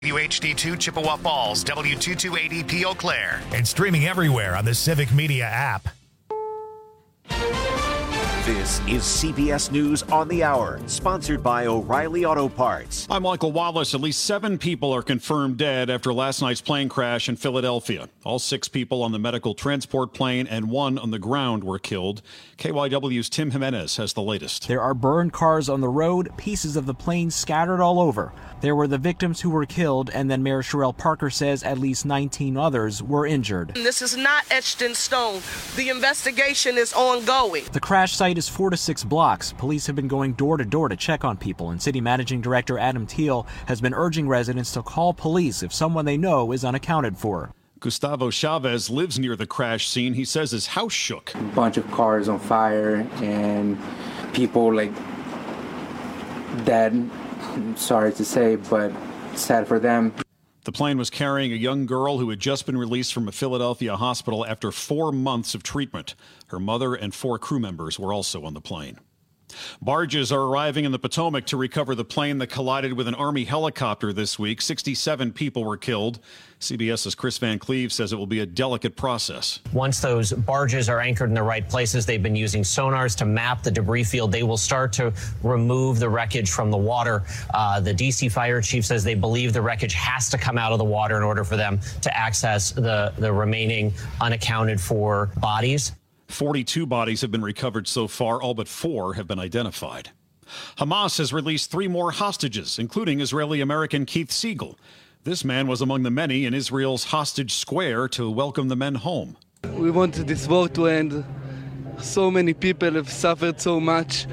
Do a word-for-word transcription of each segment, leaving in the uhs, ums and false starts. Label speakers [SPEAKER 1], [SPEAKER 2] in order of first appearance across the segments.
[SPEAKER 1] W H D two Chippewa Falls, W two two eight zero P Eau Claire, and streaming everywhere on the Civic Media app.
[SPEAKER 2] This is C B S News on the Hour, sponsored by O'Reilly Auto Parts.
[SPEAKER 3] I'm Michael Wallace. At least seven people are confirmed dead after last night's plane crash in Philadelphia. All six people on the medical transport plane and one on the ground were killed. K Y W's Tim Jimenez has the latest.
[SPEAKER 4] There are burned cars on the road, pieces of the plane scattered all over. There were the victims who were killed, and then Mayor Sherelle Parker says at least nineteen others were injured.
[SPEAKER 5] This is not etched in stone. The investigation is ongoing.
[SPEAKER 4] The crash site is four to six blocks. Police have been going door to door to check on people, and City Managing Director Adam Teal has been urging residents to call police if someone they know is unaccounted for.
[SPEAKER 3] Gustavo Chavez lives near the crash scene. He says his house shook.
[SPEAKER 6] A bunch of cars on fire and people like dead. Sorry to say, but sad for them.
[SPEAKER 3] The plane was carrying a young girl who had just been released from a Philadelphia hospital after four months of treatment. Her mother and four crew members were also on the plane. Barges are arriving in the Potomac to recover the plane that collided with an Army helicopter this week. sixty-seven people were killed. CBS's Chris Van Cleve says it will be a delicate process.
[SPEAKER 7] Once those barges are anchored in the right places, they've been using sonars to map the debris field. They will start to remove the wreckage from the water. Uh, the D C fire chief says they believe the wreckage has to come out of the water in order for them to access the, the remaining unaccounted for bodies.
[SPEAKER 3] forty-two bodies have been recovered so far. All but four have been identified. Hamas has released three more hostages, including Israeli-American Keith Siegel. This man was among the many in Israel's hostage square to welcome the men home.
[SPEAKER 8] We want this war to end. So many people have suffered so much,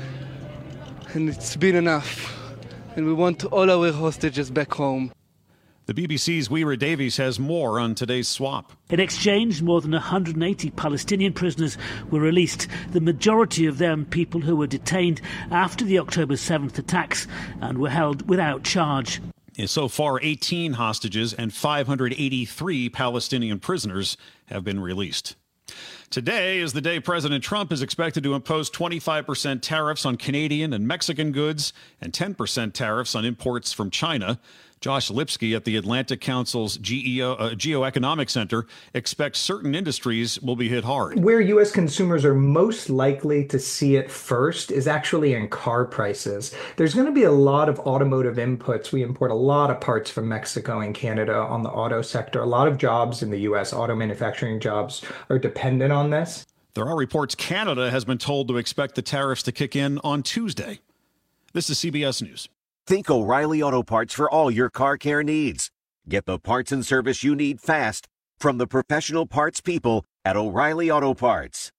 [SPEAKER 8] and it's been enough. And we want all our hostages back home.
[SPEAKER 3] The B B C's Weira Davies has more on today's swap.
[SPEAKER 9] In exchange, more than one hundred eighty Palestinian prisoners were released, the majority of them people who were detained after the October seventh attacks and were held without charge.
[SPEAKER 3] So far, eighteen hostages and five hundred eighty-three Palestinian prisoners have been released. Today is the day President Trump is expected to impose twenty-five percent tariffs on Canadian and Mexican goods and ten percent tariffs on imports from China. Josh Lipsky at the Atlantic Council's G E O, uh, Geoeconomic Center expects certain industries will be hit hard.
[SPEAKER 10] Where U S consumers are most likely to see it first is actually in car prices. There's going to be a lot of automotive inputs. We import a lot of parts from Mexico and Canada on the auto sector. A lot of jobs in the U S, auto manufacturing jobs, are dependent on this.
[SPEAKER 3] There are reports Canada has been told to expect the tariffs to kick in on Tuesday. This is C B S News.
[SPEAKER 2] Think O'Reilly Auto Parts for all your car care needs. Get the parts and service you need fast from the professional parts people at O'Reilly Auto Parts.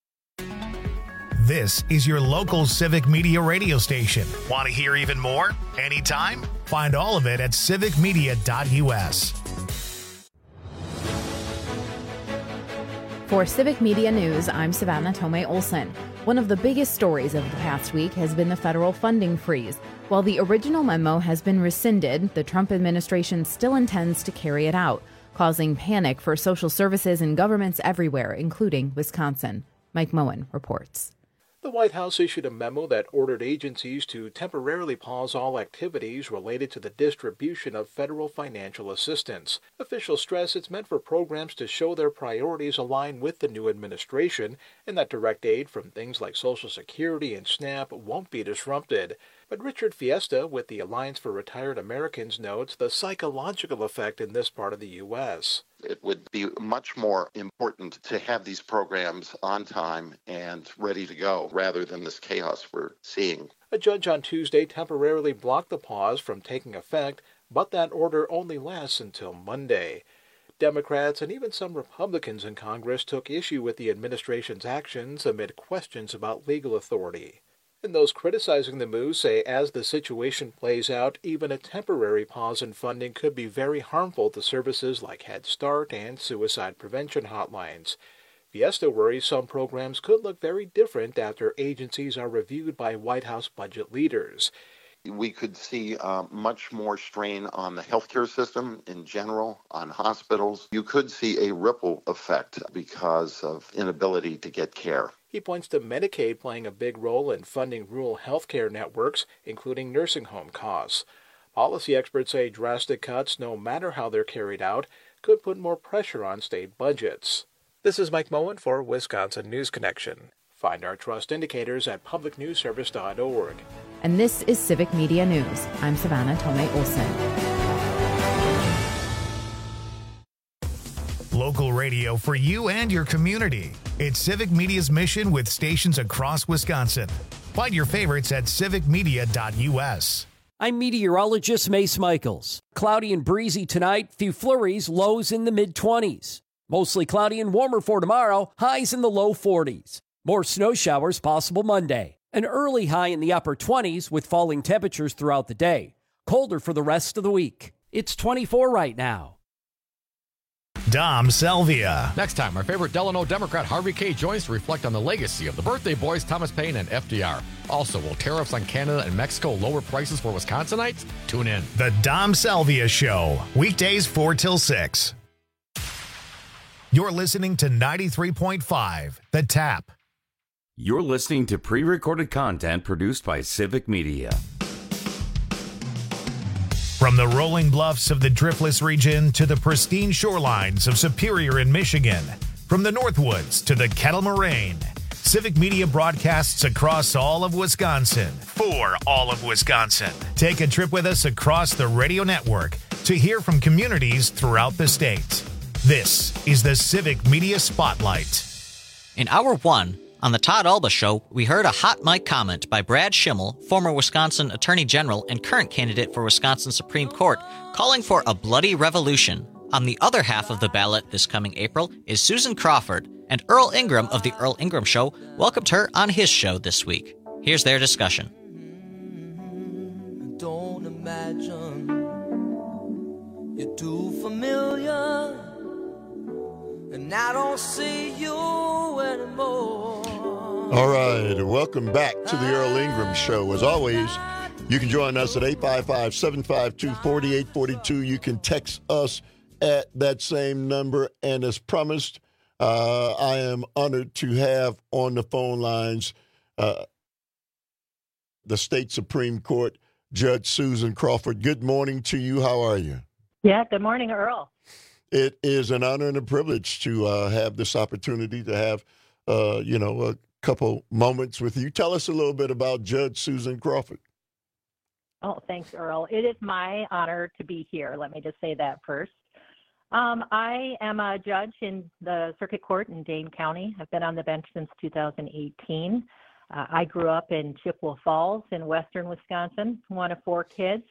[SPEAKER 1] This is your local Civic Media radio station. Want to hear even more? Anytime? Find all of it at civic media dot U S.
[SPEAKER 11] For Civic Media News, I'm Savannah Tomei Olson. One of the biggest stories of the past week has been the federal funding freeze. While the original memo has been rescinded, the Trump administration still intends to carry it out, causing panic for social services and governments everywhere, including Wisconsin. Mike Moen reports.
[SPEAKER 12] The White House issued a memo that ordered agencies to temporarily pause all activities related to the distribution of federal financial assistance. Officials stress it's meant for programs to show their priorities align with the new administration and that direct aid from things like Social Security and SNAP won't be disrupted. But Richard Fiesta with the Alliance for Retired Americans notes the psychological effect in this part of the U S.
[SPEAKER 13] It would be much more important to have these programs on time and ready to go rather than this chaos we're seeing.
[SPEAKER 12] A judge on Tuesday temporarily blocked the pause from taking effect, but that order only lasts until Monday. Democrats and even some Republicans in Congress took issue with the administration's actions amid questions about legal authority. And those criticizing the move say as the situation plays out, even a temporary pause in funding could be very harmful to services like Head Start and suicide prevention hotlines. Fiesta worries some programs could look very different after agencies are reviewed by White House budget leaders.
[SPEAKER 13] We could see uh, much more strain on the healthcare system in general, on hospitals. You could see a ripple effect because of inability to get care.
[SPEAKER 12] He points to Medicaid playing a big role in funding rural healthcare networks, including nursing home costs. Policy experts say drastic cuts, no matter how they're carried out, could put more pressure on state budgets. This is Mike Moen for Wisconsin News Connection. Find our trust indicators at public news service dot org.
[SPEAKER 11] And this is Civic Media News. I'm Savannah Tomei Olson.
[SPEAKER 1] Local radio for you and your community. It's Civic Media's mission with stations across Wisconsin. Find your favorites at civic media dot u s.
[SPEAKER 14] I'm meteorologist Mace Michaels. Cloudy and breezy tonight, few flurries, lows in the mid-twenties. Mostly cloudy and warmer for tomorrow, highs in the low forties. More snow showers possible Monday. An early high in the upper twenties with falling temperatures throughout the day. Colder for the rest of the week. It's twenty-four right now.
[SPEAKER 1] Dom Salvia.
[SPEAKER 15] Next time, our favorite Delano Democrat Harvey K. joins to reflect on the legacy of the birthday boys Thomas Paine and F D R. Also, will tariffs on Canada and Mexico lower prices for Wisconsinites? Tune in.
[SPEAKER 1] The Dom Salvia Show, weekdays four till six. You're listening to ninety-three point five, The Tap.
[SPEAKER 16] You're listening to pre-recorded content produced by Civic Media.
[SPEAKER 1] From the rolling bluffs of the Driftless region to the pristine shorelines of Superior in Michigan, from the Northwoods to the Kettle Moraine, Civic Media broadcasts across all of Wisconsin for all of Wisconsin. Take a trip with us across the radio network to hear from communities throughout the state. This is the Civic Media Spotlight.
[SPEAKER 17] In Hour one, on the Todd Alba Show, we heard a hot mic comment by Brad Schimmel, former Wisconsin Attorney General and current candidate for Wisconsin Supreme Court, calling for a bloody revolution. On the other half of the ballot this coming April is Susan Crawford, and Earl Ingram of The Earl Ingram Show welcomed her on his show this week. Here's their discussion.
[SPEAKER 18] Don't imagine you're too familiar, and I don't see you anymore.
[SPEAKER 19] All right, welcome back to the Earl Ingram Show. As always, you can join us at eight five five, seven five two, four eight four two. You can text us at that same number. And as promised, uh, I am honored to have on the phone lines uh, the State Supreme Court Judge Susan Crawford. Good morning to you. How are you?
[SPEAKER 20] Yeah, good morning, Earl.
[SPEAKER 19] It is an honor and a privilege to uh, have this opportunity to have, uh, you know, a couple moments with you. Tell us a little bit about Judge Susan Crawford.
[SPEAKER 20] Oh, thanks, Earl. It is my honor to be here. Let me just say that first. Um, I am a judge in the Circuit Court in Dane County. I've been on the bench since two thousand eighteen. Uh, I grew up in Chippewa Falls in western Wisconsin, one of four kids.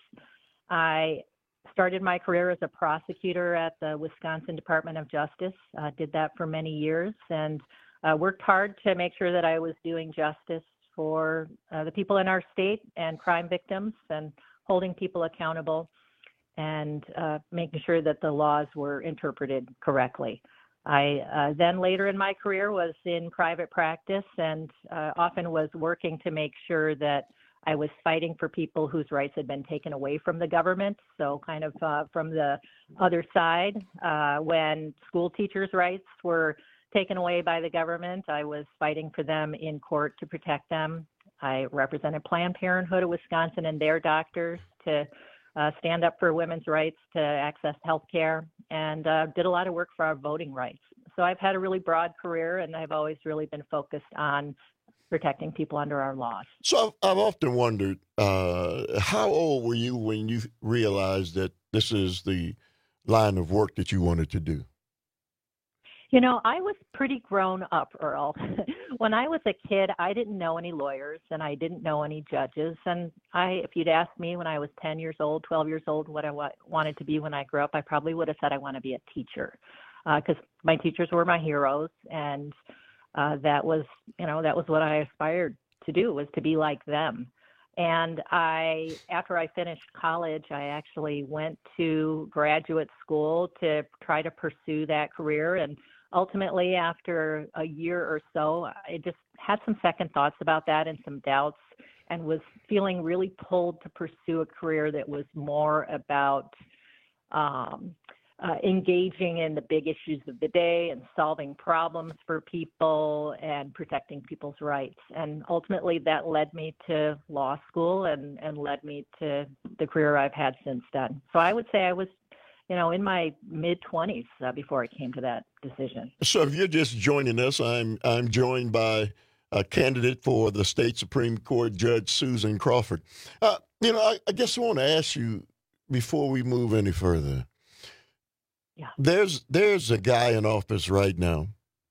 [SPEAKER 20] I started my career as a prosecutor at the Wisconsin Department of Justice. Uh, did that for many years and uh, worked hard to make sure that I was doing justice for uh, the people in our state and crime victims and holding people accountable and uh, making sure that the laws were interpreted correctly. I uh, then later in my career was in private practice and uh, often was working to make sure that I was fighting for people whose rights had been taken away from the government. So kind of uh, from the other side, uh, when school teachers' rights were taken away by the government, I was fighting for them in court to protect them. I represented Planned Parenthood of Wisconsin and their doctors to uh, stand up for women's rights to access health care and uh, did a lot of work for our voting rights. So I've had a really broad career and I've always really been focused on protecting people under our laws.
[SPEAKER 19] So I've, I've often wondered, uh, how old were you when you realized that this is the line of work that you wanted to do?
[SPEAKER 20] You know, I was pretty grown up, Earl. When I was a kid, I didn't know any lawyers and I didn't know any judges. And I, if you'd asked me when I was ten years old, twelve years old, what I wa- wanted to be when I grew up, I probably would have said I want to be a teacher because uh, my teachers were my heroes. And uh, that was, you know, that was what I aspired to do, was to be like them. And I, after I finished college, I actually went to graduate school to try to pursue that career. And ultimately, after a year or so, I just had some second thoughts about that and some doubts and was feeling really pulled to pursue a career that was more about um, uh, engaging in the big issues of the day and solving problems for people and protecting people's rights. And ultimately, that led me to law school and, and led me to the career I've had since then. So I would say I was, you know, in my mid-twenties uh, before I came to that decision.
[SPEAKER 19] So if you're just joining us, I'm I'm joined by a candidate for the state Supreme Court, Judge Susan Crawford. Uh, you know, I, I guess I want to ask you before we move any further.
[SPEAKER 20] Yeah.
[SPEAKER 19] There's there's a guy in office right now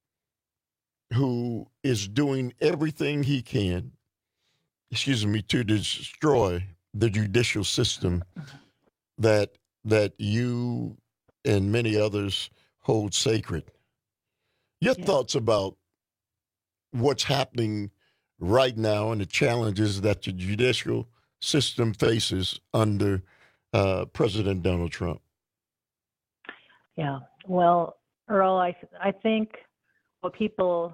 [SPEAKER 19] who is doing everything he can, excuse me, to destroy the judicial system that that you and many others hold sacred. Your
[SPEAKER 20] Yeah.
[SPEAKER 19] thoughts about what's happening right now and the challenges that the judicial system faces under uh, President Donald Trump?
[SPEAKER 20] Yeah. Well, Earl, I, I think what people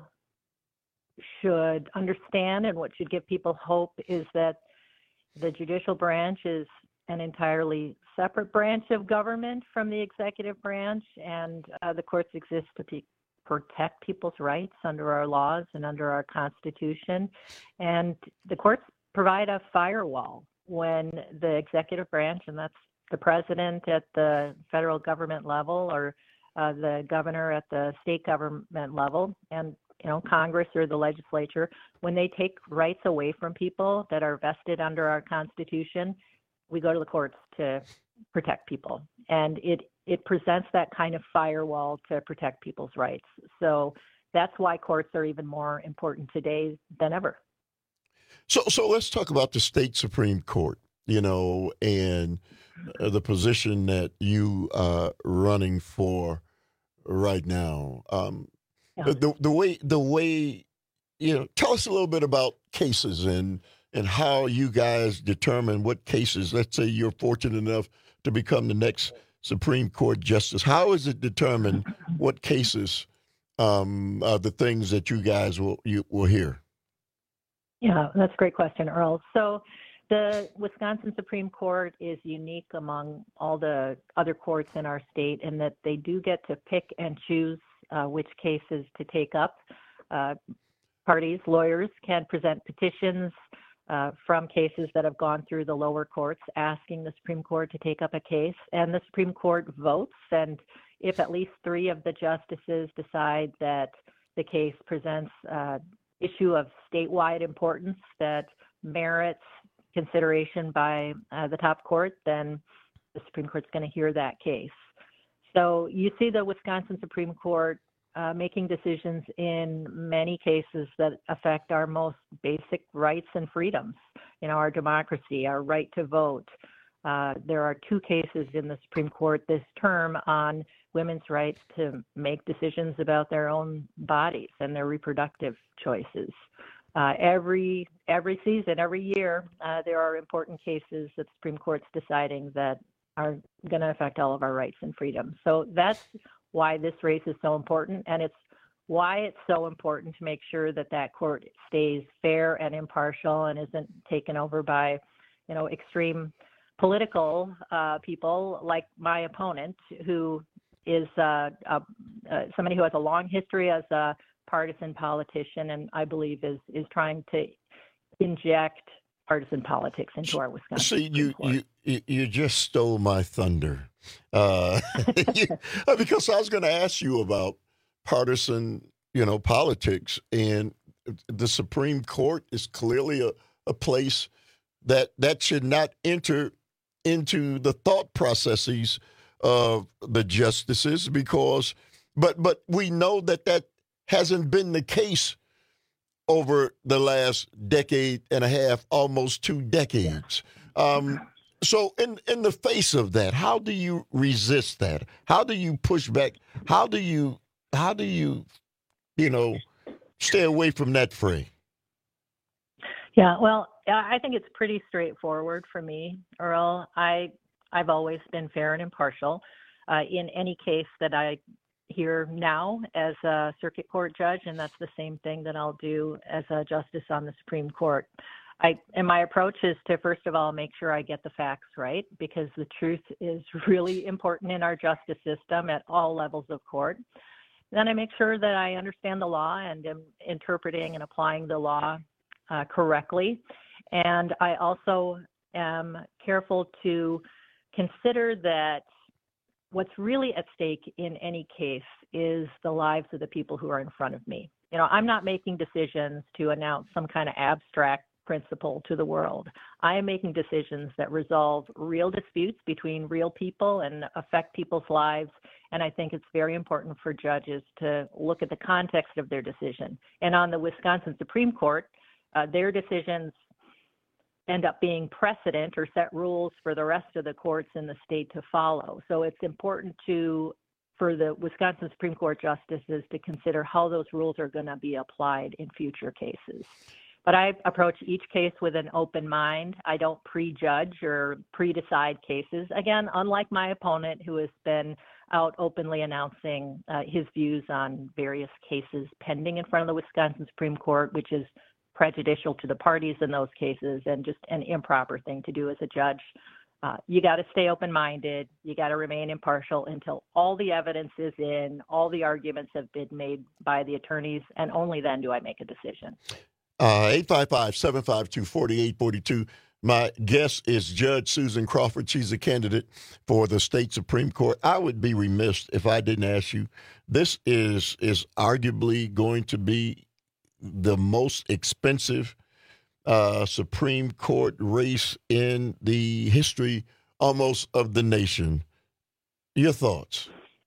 [SPEAKER 20] should understand and what should give people hope is that the judicial branch is an entirely separate branch of government from the executive branch, and uh, the courts exist to pe- protect people's rights under our laws and under our Constitution. And the courts provide a firewall when the executive branch, and that's the president at the federal government level or uh, the governor at the state government level, and you know, Congress or the legislature, when they take rights away from people that are vested under our Constitution, we go to the courts to protect people. And it, it presents that kind of firewall to protect people's rights. So that's why courts are even more important today than ever.
[SPEAKER 19] So, so let's talk about the state Supreme Court, you know, and uh, the position that you are running for right now. Um,
[SPEAKER 20] Yeah.
[SPEAKER 19] the, the, the way, the way, you know, tell us a little bit about cases and, and how you guys determine what cases, let's say you're fortunate enough to become the next Supreme Court justice. How is it determined what cases um, are the things that you guys will, you will hear?
[SPEAKER 20] Yeah, that's a great question, Earl. So the Wisconsin Supreme Court is unique among all the other courts in our state in that they do get to pick and choose uh, which cases to take up. Uh, parties, lawyers can present petitions uh, from cases that have gone through the lower courts asking the Supreme Court to take up a case, and the Supreme Court votes. And if at least three of the justices decide that the case presents uh, issue of statewide importance that merits consideration by uh, the top court, then the Supreme Court's going to hear that case. So you see the Wisconsin Supreme Court uh, making decisions in many cases that affect our most basic rights and freedoms, you know, our democracy, our right to vote. Uh, there are two cases in the Supreme Court this term on women's rights to make decisions about their own bodies and their reproductive choices. Uh, every every season, every year, uh, there are important cases that the Supreme Court's deciding that are going to affect all of our rights and freedoms. So that's why this race is so important, and it's why it's so important to make sure that that court stays fair and impartial and isn't taken over by, you know, extreme political uh, people like my opponent, who is uh, uh, uh, somebody who has a long history as a partisan politician, and I believe is is trying to inject partisan politics into our Wisconsin.
[SPEAKER 19] See, you, you you you just stole my thunder, uh, you, because I was going to ask you about partisan, you know, politics, and the Supreme Court is clearly a, a place that that should not enter into the thought processes of the justices, because, but but we know that that hasn't been the case over the last decade and a half, almost two decades. Um, so in, in the face of that, how do you resist that? How do you push back? How do you, how do you, you know, stay away from that fray?
[SPEAKER 20] Yeah, well, I think it's pretty straightforward for me, Earl. I, I've always been fair and impartial uh, in any case that I here now as a circuit court judge, and that's the same thing that I'll do as a justice on the Supreme Court. I and my approach is to, first of all, make sure I get the facts right, because the truth is really important in our justice system at all levels of court. Then I make sure that I understand the law and am interpreting and applying the law uh, correctly. And I also am careful to consider that what's really at stake in any case is the lives of the people who are in front of me. You know, I'm not making decisions to announce some kind of abstract principle to the world. I am making decisions that resolve real disputes between real people and affect people's lives. And I think it's very important for judges to look at the context of their decision. And on the Wisconsin Supreme Court, uh, their decisions end up being precedent or set rules for the rest of the courts in the state to follow. So it's important to for the Wisconsin Supreme Court justices to consider how those rules are going to be applied in future cases. But I approach each case with an open mind. I don't prejudge or pre-decide cases. Again, unlike my opponent, who has been out openly announcing uh, his views on various cases pending in front of the Wisconsin Supreme Court, which is prejudicial to the parties in those cases and just an improper thing to do as a judge. Uh, you got to stay open-minded. You got to remain impartial until all the evidence is in, all the arguments have been made by the attorneys, and only then do I make a decision.
[SPEAKER 19] Uh, eight five five, seven five two, four eight four two. My guest is Judge Susan Crawford. She's a candidate for the state Supreme Court. I would be remiss if I didn't ask you, this is is arguably going to be the most expensive uh, Supreme Court race in the history almost of the nation. Your thoughts?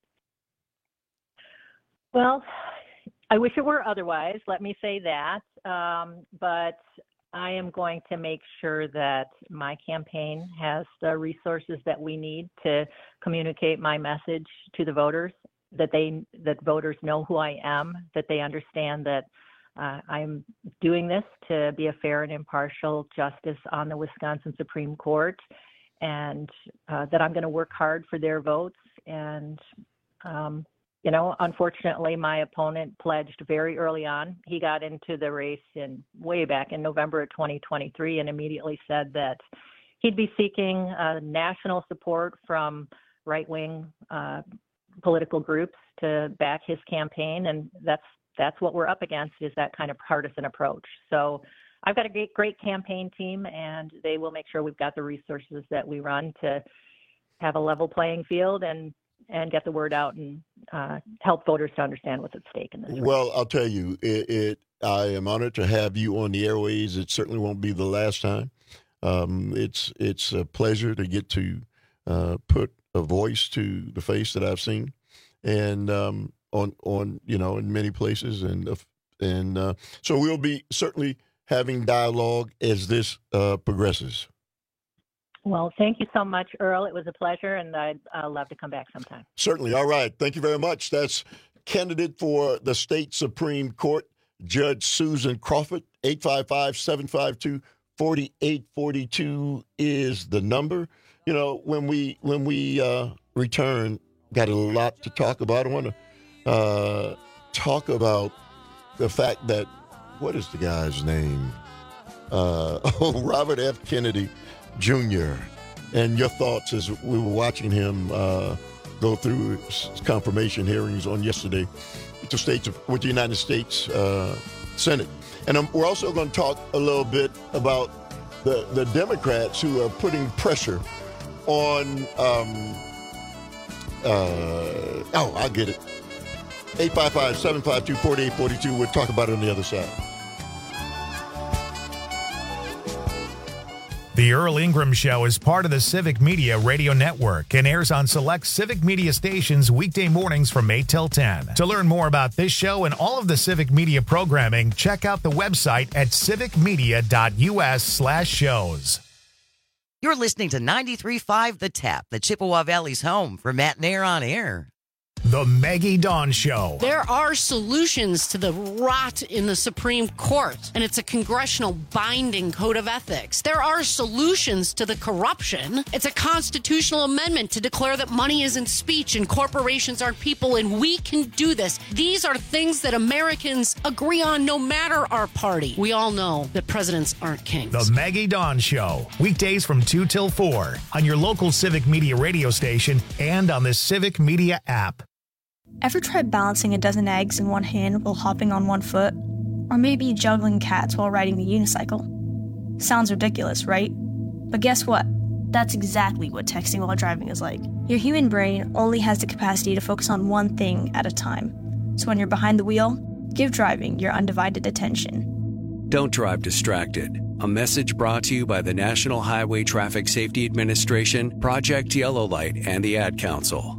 [SPEAKER 20] Well, I wish it were otherwise, let me say that. Um, but I am going to make sure that my campaign has the resources that we need to communicate my message to the voters, that they that voters know who I am, that they understand that uh, I'm doing this to be a fair and impartial justice on the Wisconsin Supreme Court, and uh, that I'm going to work hard for their votes. And um, You know, unfortunately, my opponent pledged very early on. He got into the race in way back in November of twenty twenty-three and immediately said that he'd be seeking uh, national support from right-wing uh, political groups to back his campaign, and that's that's what we're up against, is that kind of partisan approach. So I've got a great, great campaign team, and they will make sure we've got the resources that we run to have a level playing field and and get the word out and uh, help voters to understand what's at stake in this race.
[SPEAKER 19] Well, I'll tell you, it, it. I am honored to have you on the airways. It certainly won't be the last time. Um, it's it's a pleasure to get to uh, put a voice to the face that I've seen, and um, on on you know in many places, and and uh, so we'll be certainly having dialogue as this uh, progresses.
[SPEAKER 20] Well, thank you so much, Earl. It was a pleasure, and I'd uh, love to come back sometime.
[SPEAKER 19] Certainly. All right. Thank you very much. That's candidate for the state Supreme Court, Judge Susan Crawford. eight five five, seven five two, four eight four two is the number. You know, when we when we uh, return, got a lot to talk about. I want to uh, talk about the fact that, what is the guy's name? Uh, oh, Robert F. Kennedy Junior And your thoughts as we were watching him uh, go through his confirmation hearings on yesterday with the states of, with the United States uh, Senate. And um, we're also going to talk a little bit about the, the Democrats who are putting pressure on, um, uh, oh, I get it. eight five five, seven five two, four eight four two. We'll talk about it on the other side.
[SPEAKER 1] The Earl Ingram Show is part of the Civic Media Radio Network and airs on select Civic Media stations weekday mornings from eight till ten. To learn more about this show and all of the Civic Media programming, check out the website at civicmedia.us slash shows.
[SPEAKER 21] You're listening to ninety-three point five The Tap, the Chippewa Valley's home for Matt and Air on Air.
[SPEAKER 1] The Maggie Dawn Show.
[SPEAKER 21] There are solutions to the rot in the Supreme Court, and it's a congressional binding code of ethics. There are solutions to the corruption. It's a constitutional amendment to declare that money isn't speech and corporations aren't people, and we can do this. These are things that Americans agree on no matter our party. We all know that presidents aren't kings.
[SPEAKER 1] The Maggie Dawn Show. Weekdays from two till four on your local Civic Media radio station and on the Civic Media app.
[SPEAKER 22] Ever tried balancing a dozen eggs in one hand while hopping on one foot? Or maybe juggling cats while riding a unicycle? Sounds ridiculous, right? But guess what? That's exactly what texting while driving is like. Your human brain only has the capacity to focus on one thing at a time. So when you're behind the wheel, give driving your undivided attention.
[SPEAKER 23] Don't drive distracted. A message brought to you by the National Highway Traffic Safety Administration, Project Yellow Light, and the Ad Council.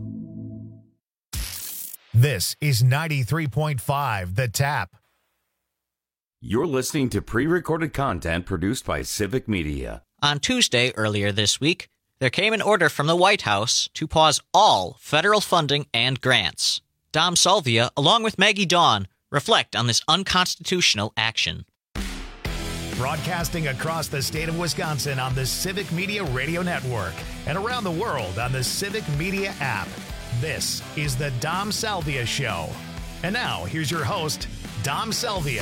[SPEAKER 1] This is ninety-three point five The Tap.
[SPEAKER 16] You're listening to pre-recorded content produced by Civic Media.
[SPEAKER 17] On Tuesday earlier this week, there came an order from the White House to pause all federal funding and grants. Dom Salvia, along with Maggie Dawn, reflect on this unconstitutional action.
[SPEAKER 1] Broadcasting across the state of Wisconsin on the Civic Media Radio Network and around the world on the Civic Media app. This is the Dom Salvia Show. And now, here's your host, Dom Salvia.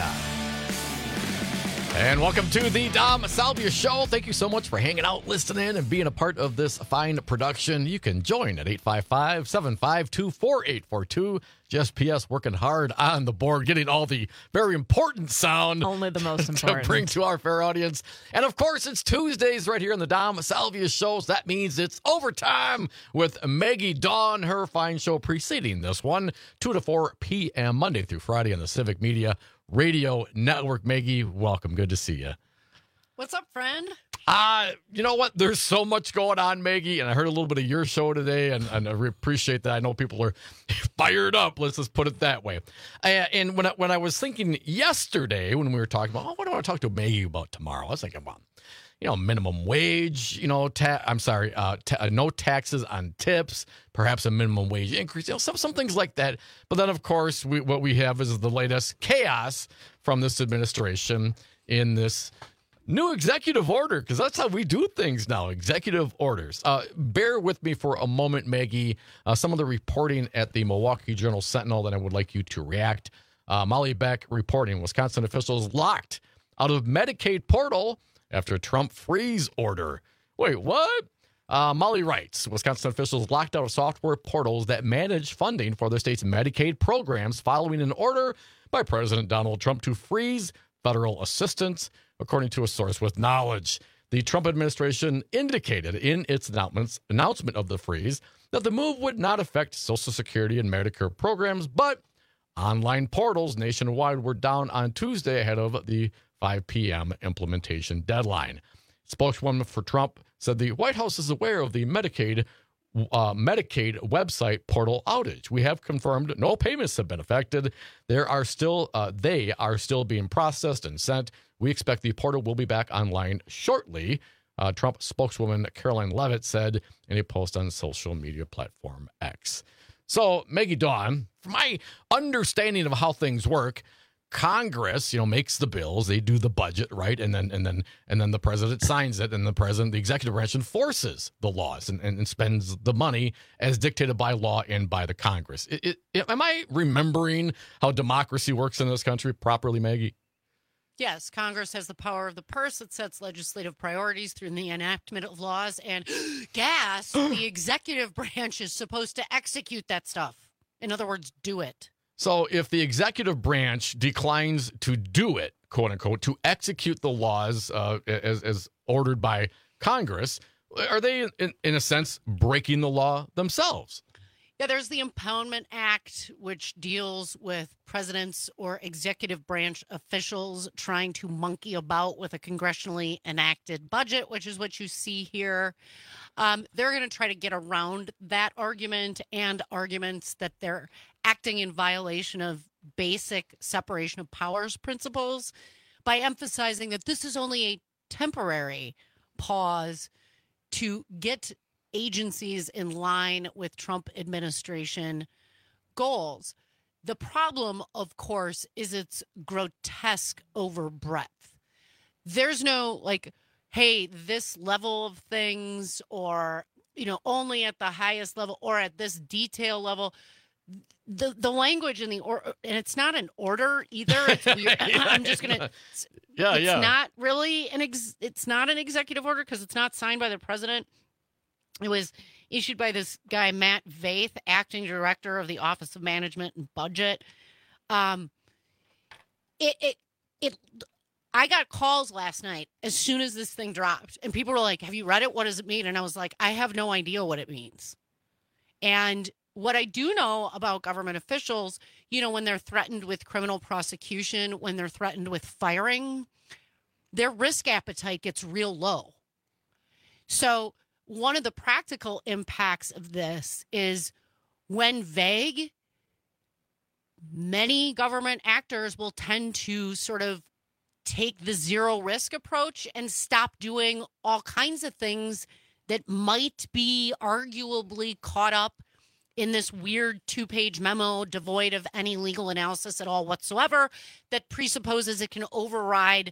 [SPEAKER 15] And welcome to the Dom Salvia Show. Thank you so much for hanging out, listening, and being a part of this fine production. You can join at eight five five, seven five two, four eight four two. Just P S working hard on the board, getting all the very important sound.
[SPEAKER 24] Only the most important.
[SPEAKER 15] To bring to our fair audience. And of course, it's Tuesdays right here in the Dom Salvia Show. So that means it's overtime with Maggie Dawn, her fine show preceding this one, two to four p.m. Monday through Friday on the Civic Media Radio Network. Maggie, welcome. Good to see you.
[SPEAKER 21] What's up, friend?
[SPEAKER 15] Uh, you know what? There's so much going on, Maggie, and I heard a little bit of your show today, and, and I appreciate that. I know people are fired up. Let's just put it that way. Uh, and when I, when I was thinking yesterday, when we were talking about, oh, what do I want to talk to Maggie about tomorrow? I was thinking, well, you know, minimum wage, you know, ta- I'm sorry, uh, ta- no taxes on tips, perhaps a minimum wage increase, you know, some, some things like that. But then, of course, we, what we have is the latest chaos from this administration in this new executive order, because that's how we do things now, executive orders. Uh, bear with me for a moment, Maggie. Uh, some of the reporting at the Milwaukee Journal-Sentinel that I would like you to react. Uh, Molly Beck reporting, Wisconsin officials locked out of Medicaid portal after Trump freeze order. Wait, what? Uh, Molly writes, Wisconsin officials locked out of software portals that manage funding for the state's Medicaid programs following an order by President Donald Trump to freeze federal assistance, according to a source with knowledge. The Trump administration indicated in its announcements, announcement of the freeze that the move would not affect Social Security and Medicare programs, but online portals nationwide were down on Tuesday ahead of the five p.m. implementation deadline. Spokeswoman for Trump said the White House is aware of the Medicaid uh, Medicaid website portal outage. We have confirmed no payments have been affected. There are still uh, they are still being processed and sent. We expect the portal will be back online shortly. Uh, Trump spokeswoman Caroline Leavitt said in a post on social media platform X. So, Maggie Dawn, from my understanding of how things work, Congress, you know, makes the bills, they do the budget, right? And then and then and then the president signs it, and the president, the executive branch, enforces the laws and, and, and spends the money as dictated by law and by the Congress. It, it, am I remembering how democracy works in this country properly, Maggie?
[SPEAKER 21] Yes, Congress has the power of the purse. It sets legislative priorities through the enactment of laws. And gas, the executive branch is supposed to execute that stuff. In other words, do it.
[SPEAKER 15] So if the executive branch declines to do it, quote unquote, to execute the laws uh, as, as ordered by Congress, are they, in, in a sense, breaking the law themselves?
[SPEAKER 21] Yeah, there's the Impoundment Act, which deals with presidents or executive branch officials trying to monkey about with a congressionally enacted budget, which is what you see here. Um, they're going to try to get around that argument and arguments that they're acting in violation of basic separation of powers principles by emphasizing that this is only a temporary pause to get agencies in line with Trump administration goals. The problem, of course, is its grotesque overbreadth. There's no like, hey, this level of things, or, you know, only at the highest level or at this detail level. The the language in the or and it's not an order either. It's weird. I'm just gonna.
[SPEAKER 15] Yeah,
[SPEAKER 21] it's
[SPEAKER 15] yeah.
[SPEAKER 21] not really an ex, it's not an executive order because it's not signed by the president. It was issued by this guy Matt Vaith, acting director of the Office of Management and Budget. Um, it it it. I got calls last night as soon as this thing dropped, and people were like, "Have you read it? What does it mean?" And I was like, "I have no idea what it means." And what I do know about government officials, you know, when they're threatened with criminal prosecution, when they're threatened with firing, their risk appetite gets real low. So one of the practical impacts of this is when vague, many government actors will tend to sort of take the zero risk approach and stop doing all kinds of things that might be arguably caught up in this weird two-page memo devoid of any legal analysis at all whatsoever that presupposes it can override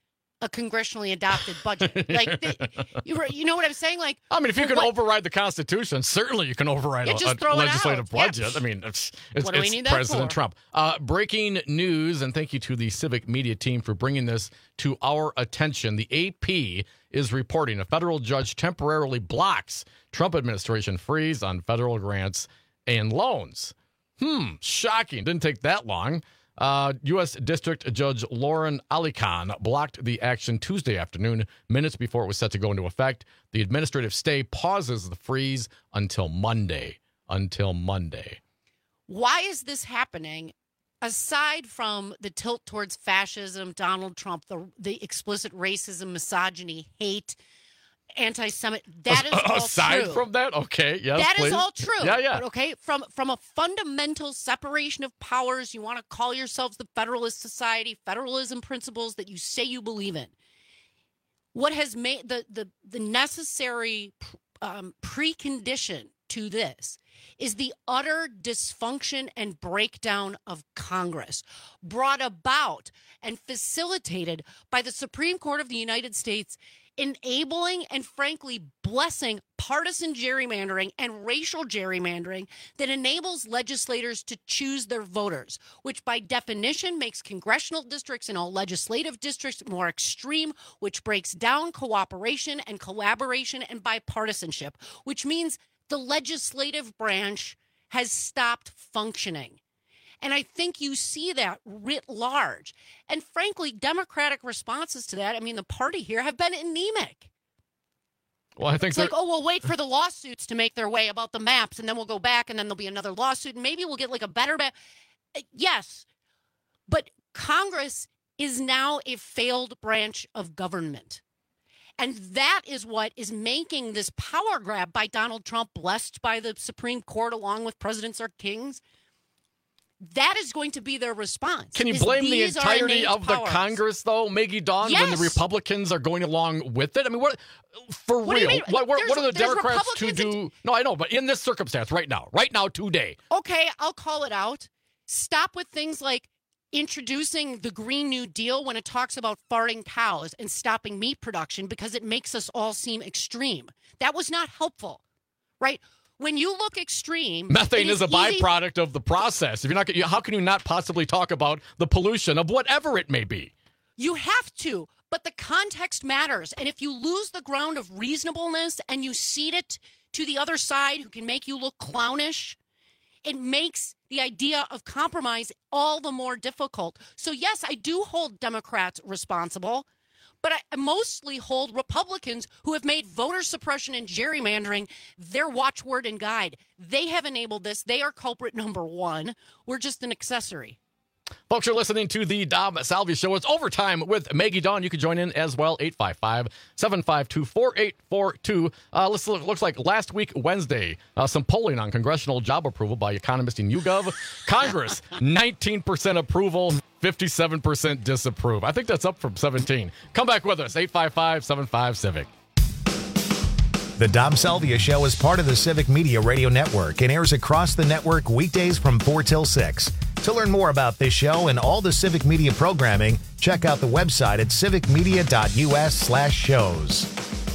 [SPEAKER 21] a congressionally adopted budget. Like, the, you, you know what I'm saying? Like,
[SPEAKER 15] I mean, if you
[SPEAKER 21] well,
[SPEAKER 15] can
[SPEAKER 21] what,
[SPEAKER 15] override the Constitution, certainly you can override
[SPEAKER 21] Yeah,
[SPEAKER 15] a,
[SPEAKER 21] just
[SPEAKER 15] a
[SPEAKER 21] throw it
[SPEAKER 15] legislative
[SPEAKER 21] out.
[SPEAKER 15] budget.
[SPEAKER 21] Yeah.
[SPEAKER 15] I mean, it's, it's,
[SPEAKER 21] What do we
[SPEAKER 15] it's
[SPEAKER 21] need that
[SPEAKER 15] President
[SPEAKER 21] for?
[SPEAKER 15] Trump. Uh, breaking news, and thank you to the Civic Media team for bringing this to our attention. The A P is reporting a federal judge temporarily blocks Trump administration freeze on federal grants and loans. Hmm, shocking. Didn't take that long. Uh, U S District Judge Lauren Alican blocked the action Tuesday afternoon, minutes before it was set to go into effect. The administrative stay pauses the freeze until Monday. Until Monday.
[SPEAKER 21] why is this happening? Aside from the tilt towards fascism, Donald Trump, the the explicit racism, misogyny, hate, anti-Semitic, that is all
[SPEAKER 15] Aside
[SPEAKER 21] true.
[SPEAKER 15] from that, okay, yes,
[SPEAKER 21] That
[SPEAKER 15] please.
[SPEAKER 21] is all true.
[SPEAKER 15] Yeah, yeah.
[SPEAKER 21] But okay, from from a fundamental separation of powers, you want to call yourselves the Federalist Society, federalism principles that you say you believe in. What has made the the the necessary um, precondition to this is the utter dysfunction and breakdown of Congress, brought about and facilitated by the Supreme Court of the United States, enabling and frankly blessing partisan gerrymandering and racial gerrymandering that enables legislators to choose their voters, which by definition makes congressional districts and all legislative districts more extreme, which breaks down cooperation and collaboration and bipartisanship, which means the legislative branch has stopped functioning. And I think you see that writ large. And frankly, Democratic responses to that, I mean, the party here have been anemic.
[SPEAKER 15] Well, I think
[SPEAKER 21] it's
[SPEAKER 15] they're-
[SPEAKER 21] like, oh, we'll wait for the lawsuits to make their way about the maps, and then we'll go back, and then there'll be another lawsuit, and maybe we'll get like a better map. Yes, but Congress is now a failed branch of government. And that is what is making this power grab by Donald Trump, blessed by the Supreme Court along with presidents or kings. That is going to be their response.
[SPEAKER 15] Can you
[SPEAKER 21] is
[SPEAKER 15] blame the
[SPEAKER 21] these are
[SPEAKER 15] entirety
[SPEAKER 21] innate
[SPEAKER 15] of the
[SPEAKER 21] powers.
[SPEAKER 15] Congress, though, Maggie Dawn, when the
[SPEAKER 21] Yes.
[SPEAKER 15] Republicans are going along with it? I mean, what for
[SPEAKER 21] What do you
[SPEAKER 15] real?
[SPEAKER 21] mean?
[SPEAKER 15] What, what,
[SPEAKER 21] There's-
[SPEAKER 15] what are the
[SPEAKER 21] there's
[SPEAKER 15] Democrats to
[SPEAKER 21] Republicans
[SPEAKER 15] do? No, I know, but in this circumstance, right now, right now, today,
[SPEAKER 21] Okay, I'll call it out. Stop with things like introducing the Green New Deal when it talks about farting cows and stopping meat production because it makes us all seem extreme. That was not helpful, right? When you look extreme,
[SPEAKER 15] methane
[SPEAKER 21] it
[SPEAKER 15] is a
[SPEAKER 21] easy-
[SPEAKER 15] byproduct of the process. If you're not, how can you not possibly talk about the pollution of whatever it may be?
[SPEAKER 21] You have to, but the context matters. And if you lose the ground of reasonableness and you cede it to the other side who can make you look clownish, it makes the idea of compromise all the more difficult. So, yes, I do hold Democrats responsible, but I mostly hold Republicans who have made voter suppression and gerrymandering their watchword and guide. They have enabled this. They are culprit number one. We're just an accessory.
[SPEAKER 15] Folks, you're listening to the Dom Salvi Show. It's Overtime with Maggie Dawn. You can join in as well, eight five five, seven five two, four eight four two. Uh, looks, looks like last week, Wednesday, uh, some polling on congressional job approval by economists in YouGov. Congress, nineteen percent approval, fifty-seven percent disapprove. I think that's up from seventeen. Come back with us, eight five five, seven five, Civic.
[SPEAKER 1] The Dom Salvia Show is part of the Civic Media Radio Network and airs across the network weekdays from four till six. To learn more about this show and all the Civic Media programming, check out the website at civicmedia.us slash shows.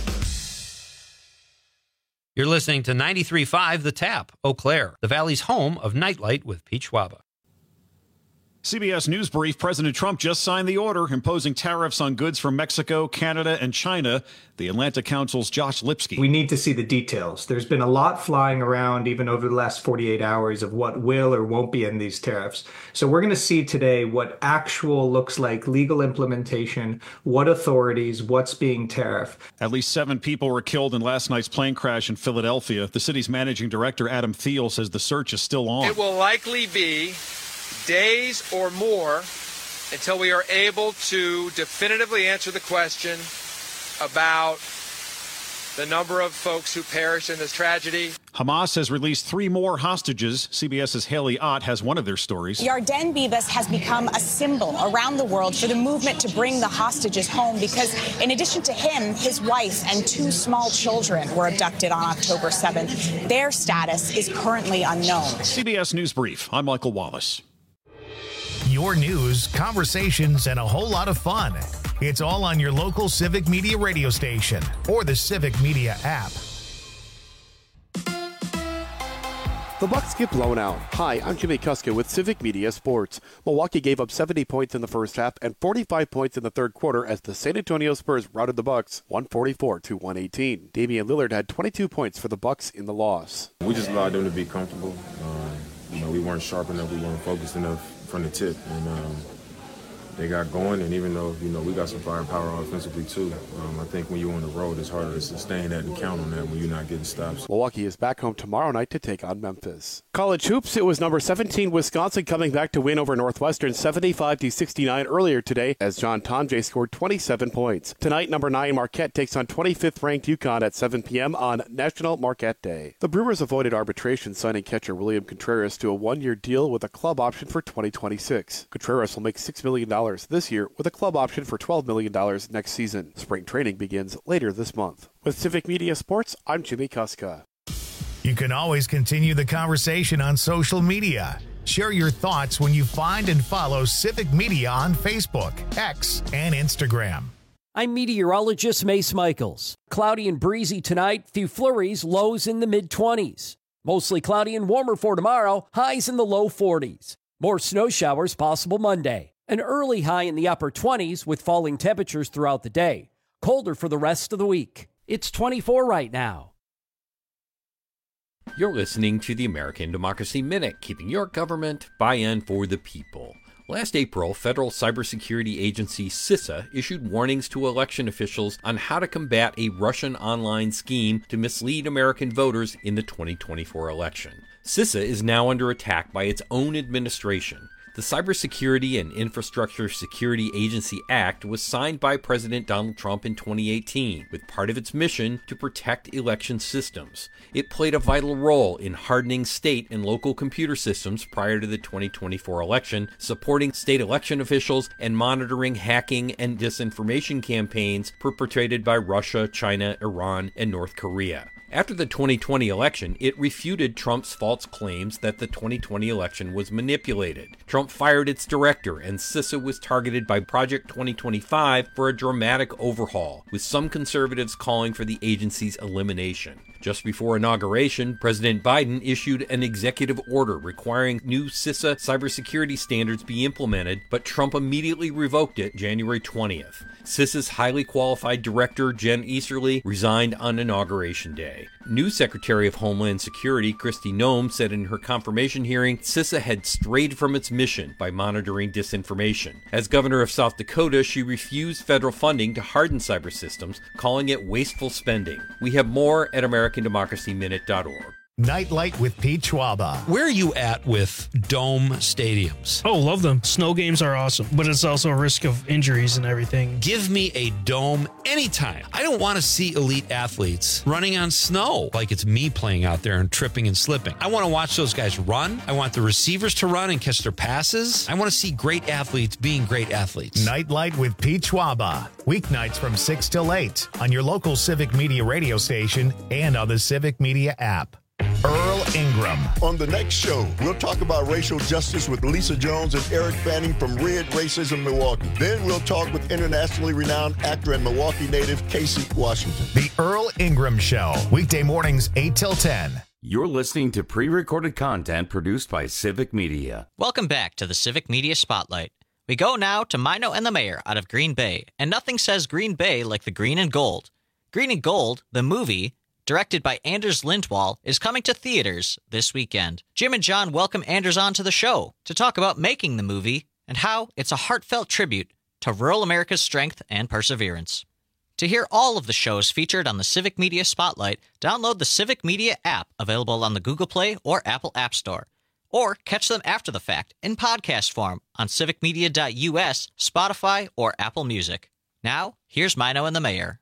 [SPEAKER 4] You're listening to ninety-three point five The Tap, Eau Claire, the Valley's home of Nightlight with Pete Schwaba.
[SPEAKER 3] C B S News Brief, President Trump just signed the order imposing tariffs on goods from Mexico, Canada, and China. The Atlantic Council's Josh Lipsky.
[SPEAKER 10] We need to see the details. There's been a lot flying around even over the last forty-eight hours of what will or won't be in these tariffs. So we're going to see today what actual looks like legal implementation, what authorities, what's being tariffed.
[SPEAKER 3] At least seven people were killed in last night's plane crash in Philadelphia. The city's managing director, Adam Thiel, says the search is still on.
[SPEAKER 5] It will likely be days or more until we are able to definitively answer the question about the number of folks who perished in this tragedy.
[SPEAKER 3] Hamas has released three more hostages. CBS's Haley Ott has one of their stories.
[SPEAKER 6] Yarden Bibas has become a symbol around the world for the movement to bring the hostages home because in addition to him, his wife and two small children were abducted on October seventh. Their status is currently unknown.
[SPEAKER 3] C B S News Brief. I'm Michael Wallace.
[SPEAKER 1] Your news, conversations, and a whole lot of fun. It's all on your local Civic Media radio station or the Civic Media app.
[SPEAKER 24] The Bucks get blown out. Hi, I'm Jimmy Kuska with Civic Media Sports. Milwaukee gave up seventy points in the first half and forty-five points in the third quarter as the San Antonio Spurs routed the Bucks one forty-four to one eighteen. Damian Lillard had twenty-two points for the Bucks in the loss.
[SPEAKER 25] We just allowed them to be comfortable. Um, you know, we weren't sharp enough. We weren't focused enough from the tip, and um, they got going. And even though, you know, we got some firepower offensively too, um, I think when you're on the road, it's harder to sustain that and count on that when you're not getting stops.
[SPEAKER 24] Milwaukee is back home tomorrow night to take on Memphis. College hoops, it was number seventeen Wisconsin coming back to win over Northwestern seventy-five to sixty-nine earlier today as John Tonje scored twenty-seven points. Tonight, number nine Marquette takes on twenty-fifth ranked UConn at seven p.m. on National Marquette Day. The Brewers avoided arbitration, signing catcher William Contreras to a one-year deal with a club option for twenty twenty-six. Contreras will make six million dollars this year with a club option for twelve million dollars next season. Spring training begins later this month. With Civic Media Sports, I'm Jimmy Kuska.
[SPEAKER 1] You can always continue the conversation on social media. Share your thoughts when you find and follow Civic Media on Facebook, X, and Instagram.
[SPEAKER 14] I'm meteorologist Mace Michaels. Cloudy and breezy tonight, few flurries, lows in the mid-twenties. Mostly cloudy and warmer for tomorrow, highs in the low forties. More snow showers possible Monday. An early high in the upper twenties with falling temperatures throughout the day. Colder for the rest of the week. It's twenty-four right now.
[SPEAKER 26] You're listening to the American Democracy Minute, keeping your government by and for the people. Last April, federal cybersecurity agency CISA issued warnings to election officials on how to combat a Russian online scheme to mislead American voters in the twenty twenty-four election. CISA is now under attack by its own administration. The Cybersecurity and Infrastructure Security Agency Act was signed by President Donald Trump in twenty eighteen, with part of its mission to protect election systems. It played a vital role in hardening state and local computer systems prior to the twenty twenty-four election, supporting state election officials and monitoring hacking and disinformation campaigns perpetrated by Russia, China, Iran, and North Korea. After the twenty twenty election, it refuted Trump's false claims that the twenty twenty election was manipulated. Trump fired its director, and CISA was targeted by Project twenty twenty-five for a dramatic overhaul, with some conservatives calling for the agency's elimination. Just before inauguration, President Biden issued an executive order requiring new CISA cybersecurity standards be implemented, but Trump immediately revoked it January twentieth. CISA's highly qualified director, Jen Easterly, resigned on Inauguration Day. New Secretary of Homeland Security, Kristi Noem, said in her confirmation hearing, CISA had strayed from its mission by monitoring disinformation. As governor of South Dakota, she refused federal funding to harden cyber systems, calling it wasteful spending. We have more at American Democracy Minute dot org.
[SPEAKER 1] Nightlight with Pete Schwaba.
[SPEAKER 4] Where are you at with dome stadiums?
[SPEAKER 2] Oh, love them. Snow games are awesome, but it's also a risk of injuries and everything.
[SPEAKER 4] Give me a dome anytime. I don't want to see elite athletes running on snow like it's me playing out there and tripping and slipping. I want to watch those guys run. I want the receivers to run and catch their passes. I want to see great athletes being great athletes.
[SPEAKER 1] Nightlight with Pete Schwaba. Weeknights from six till eight on your local Civic Media radio station and on the Civic Media app. Earl Ingram.
[SPEAKER 19] On the next show, we'll talk about racial justice with Lisa Jones and Eric Fanning from Red Racism Milwaukee. Then we'll talk with internationally renowned actor and Milwaukee native Casey Washington.
[SPEAKER 1] The Earl Ingram Show. Weekday mornings eight till ten.
[SPEAKER 16] You're listening to pre-recorded content produced by Civic Media.
[SPEAKER 17] Welcome back to the Civic Media Spotlight. We go now to Mino and the Mayor out of Green Bay. And nothing says Green Bay like the green and gold. Green and Gold, the movie, directed by Anders Lindwall, is coming to theaters this weekend. Jim and John welcome Anders onto the show to talk about making the movie and how it's a heartfelt tribute to rural America's strength and perseverance. To hear all of the shows featured on the Civic Media Spotlight, download the Civic Media app available on the Google Play or Apple App Store. Or catch them after the fact in podcast form on civic media dot U S, Spotify, or Apple Music. Now, here's Mino and the Mayor.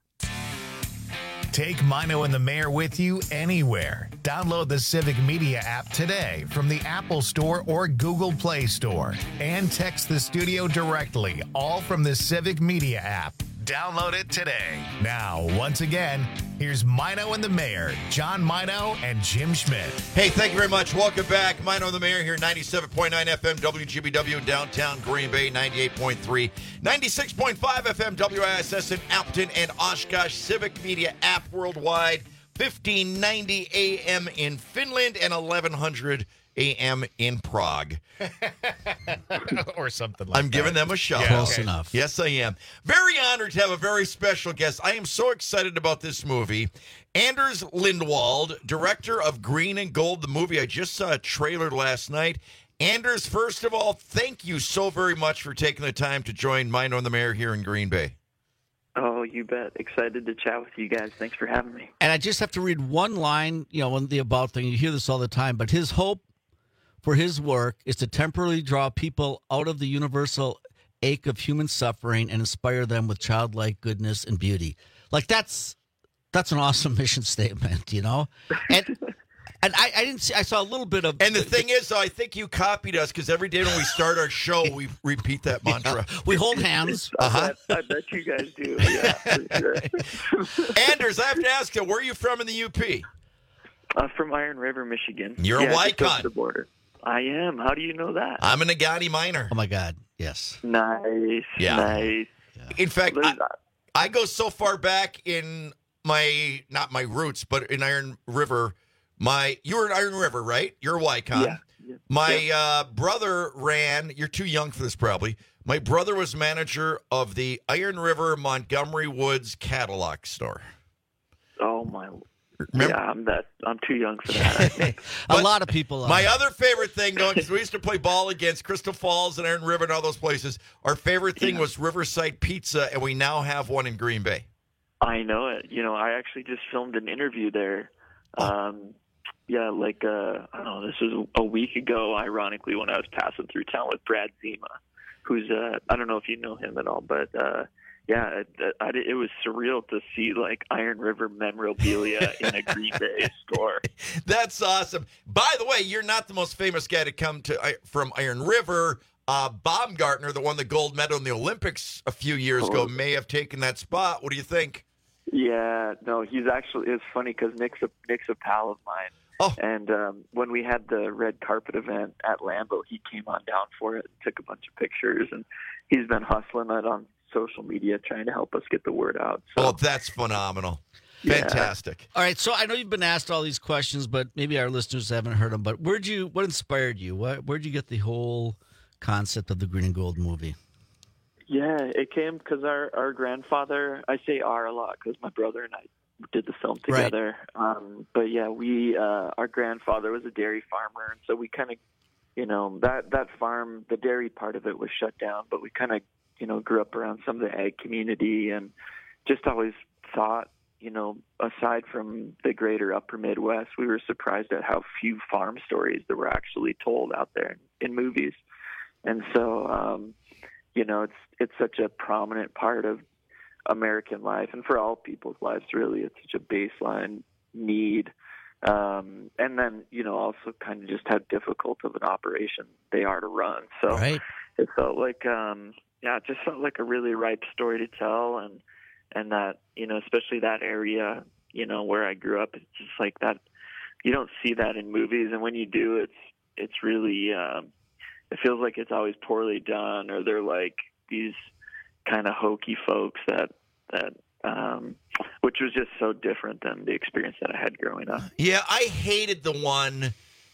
[SPEAKER 1] Take Mino and the Mayor with you anywhere. Download the Civic Media app today from the Apple Store or Google Play Store. And text the studio directly, all from the Civic Media app. Download it today. Now, once again, here's Mino and the Mayor, John Mino and Jim Schmidt.
[SPEAKER 7] Hey, thank you very much. Welcome back. Mino and the Mayor here, ninety-seven point nine F M W G B W in downtown Green Bay, ninety-eight point three, ninety-six point five F M W I S S in Appleton and Oshkosh, Civic Media app worldwide, fifteen ninety A M in Finland and eleven hundred A M in Prague.
[SPEAKER 1] Or something like that.
[SPEAKER 7] I'm giving them a shout.
[SPEAKER 1] Yeah,
[SPEAKER 7] Close
[SPEAKER 1] okay.
[SPEAKER 7] enough. Yes, I am. Very honored to have a very special guest. I am so excited about this movie. Anders Lindwall, director of Green and Gold, the movie. I just saw a trailer last night. Anders, first of all, thank you so very much for taking the time to join Mino and the Mayor here in Green Bay.
[SPEAKER 8] Oh, you bet. Excited to chat with you guys. Thanks for having me.
[SPEAKER 9] And I just have to read one line, you know, on the about thing. You hear this all the time, but his hope for his work is to temporarily draw people out of the universal ache of human suffering and inspire them with childlike goodness and beauty. Like that's that's an awesome mission statement, you know. And and I, I didn't see. I saw a little bit of.
[SPEAKER 7] And the thing is, though, I think you copied us because every day when we start our show, we repeat that mantra.
[SPEAKER 9] Yeah, we hold hands.
[SPEAKER 7] Uh-huh.
[SPEAKER 8] I, bet, I bet you guys do. Yeah, for sure.
[SPEAKER 7] Anders, I have to ask you, where are you from in the U P?
[SPEAKER 8] Uh, from Iron River, Michigan.
[SPEAKER 7] You're
[SPEAKER 8] yeah,
[SPEAKER 7] a
[SPEAKER 8] just over
[SPEAKER 7] Wycon.
[SPEAKER 8] the border. I am. How do you know that?
[SPEAKER 7] I'm an Agati miner.
[SPEAKER 9] Oh my God! Yes.
[SPEAKER 8] Nice.
[SPEAKER 7] Yeah.
[SPEAKER 8] Nice.
[SPEAKER 7] In fact, I, I go so far back in my not my roots, but in Iron River. My you were in Iron River, right? You're a Wycon.
[SPEAKER 8] Yeah. yeah.
[SPEAKER 7] My
[SPEAKER 8] yeah.
[SPEAKER 7] uh, brother ran. You're too young for this, probably. My brother was manager of the Iron River Montgomery Woods catalog store.
[SPEAKER 8] Oh my.
[SPEAKER 7] Remember?
[SPEAKER 8] Yeah, I'm that. I'm too young for that. I think.
[SPEAKER 9] A lot of people are.
[SPEAKER 7] My other favorite thing, though, because we used to play ball against Crystal Falls and Iron River and all those places, our favorite thing
[SPEAKER 8] Yeah.
[SPEAKER 7] was Riverside Pizza, and we now have one in Green Bay.
[SPEAKER 8] I know it. You know, I actually just filmed an interview there. Um, yeah, like uh, I don't know. This was a week ago. Ironically, when I was passing through town with Brad Zima, who's uh, I don't know if you know him at all, but. Uh, Yeah, it, it, it was surreal to see like Iron River memorabilia in a Green Bay store.
[SPEAKER 7] That's awesome. By the way, you're not the most famous guy to come to from Iron River. Uh, Baumgartner, the one the gold medal in the Olympics a few years
[SPEAKER 8] Oh.
[SPEAKER 7] ago, may have taken that spot. What do you think?
[SPEAKER 8] Yeah, no, he's actually, it's funny because Nick's a, Nick's a pal of mine.
[SPEAKER 7] Oh.
[SPEAKER 8] And um, when we had the red carpet event at Lambeau, he came on down for it, took a bunch of pictures, and he's been hustling it on social media trying to help us get the word out. So,
[SPEAKER 7] Oh, that's phenomenal.
[SPEAKER 8] Yeah.
[SPEAKER 7] Fantastic.
[SPEAKER 9] All right, so I know you've been asked all these questions, but maybe our listeners haven't heard them. But where'd you? What inspired you? What, where'd you get the whole concept of the Green and Gold movie?
[SPEAKER 8] yeah, it came because our, our grandfather, I say our a lot because my brother and I did the film
[SPEAKER 9] Right.
[SPEAKER 8] together. Um, but yeah, we uh, our grandfather was a dairy farmer, and so we kind of, you know, that that farm, the dairy part of it was shut down, but we kind of, you know, grew up around some of the ag community and just always thought you know, aside from the greater upper Midwest, we were surprised at how few farm stories that were actually told out there in, in movies. And so, um, you know, it's it's such a prominent part of American life, and for all people's lives, really. It's such a baseline need. Um, and then, you know, also kind of just how difficult of an operation they are to run. So
[SPEAKER 9] right.
[SPEAKER 8] it felt like, um, yeah, it just felt like a really ripe story to tell. And, and that, you know, especially that area, you know, where I grew up, it's just like that, you don't see that in movies. And when you do, it's, it's really, um, it feels like it's always poorly done, or they're like these kind of hokey folks that, that, um, which was just so different than the experience that I had growing up.
[SPEAKER 7] Yeah, I hated the one.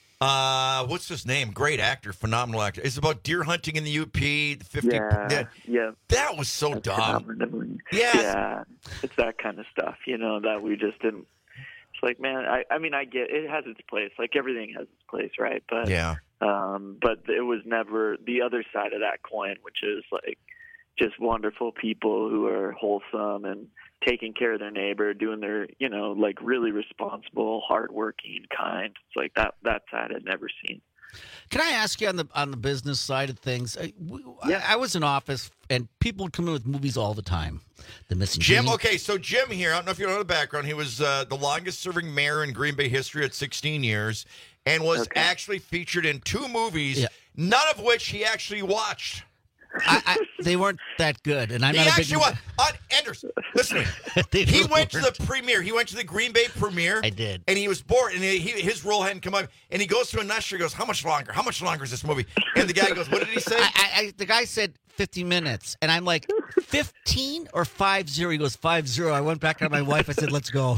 [SPEAKER 7] Uh, what's his name? Great actor, phenomenal actor. It's about deer hunting in the U P. The fifty.
[SPEAKER 8] Yeah,
[SPEAKER 7] yeah,
[SPEAKER 8] yeah.
[SPEAKER 7] That was so
[SPEAKER 8] That's
[SPEAKER 7] dumb.
[SPEAKER 8] Yeah, yeah. It's that kind of stuff, you know, that we just didn't. It's like, man, I, I mean, I get it has its place. Like everything has its place, right? But
[SPEAKER 7] yeah.
[SPEAKER 8] Um, but it was never the other side of that coin, which is like just wonderful people who are wholesome and taking care of their neighbor, doing their, you know, like really responsible, hardworking, kind. It's like that, that side I'd never seen.
[SPEAKER 9] Can I ask you on the on the business side of things? I, yeah. I, I was in office, and people would come in with movies all the time. The Missing
[SPEAKER 7] Jim,
[SPEAKER 9] Gene.
[SPEAKER 7] okay, so Jim here, I don't know if you know the background. He was uh, the longest-serving mayor in Green Bay history at sixteen years and was okay. actually featured in two movies, yeah. none of which he actually watched.
[SPEAKER 9] I, I, they weren't that good, and I'm
[SPEAKER 7] he
[SPEAKER 9] not a big.
[SPEAKER 7] Actually was. Uh, Anders, listen to me. he went to the premiere. He went to the Green Bay premiere.
[SPEAKER 9] I did,
[SPEAKER 7] and he was bored, and he, his role hadn't come up. And he goes to an usher. He goes, "How much longer? How much longer is this movie?" And the guy goes, "What did he say?"
[SPEAKER 9] I, I, the guy said fifty minutes, and I'm like, fifteen or five zero? He goes five zero. I went back to my wife. I said, "Let's go."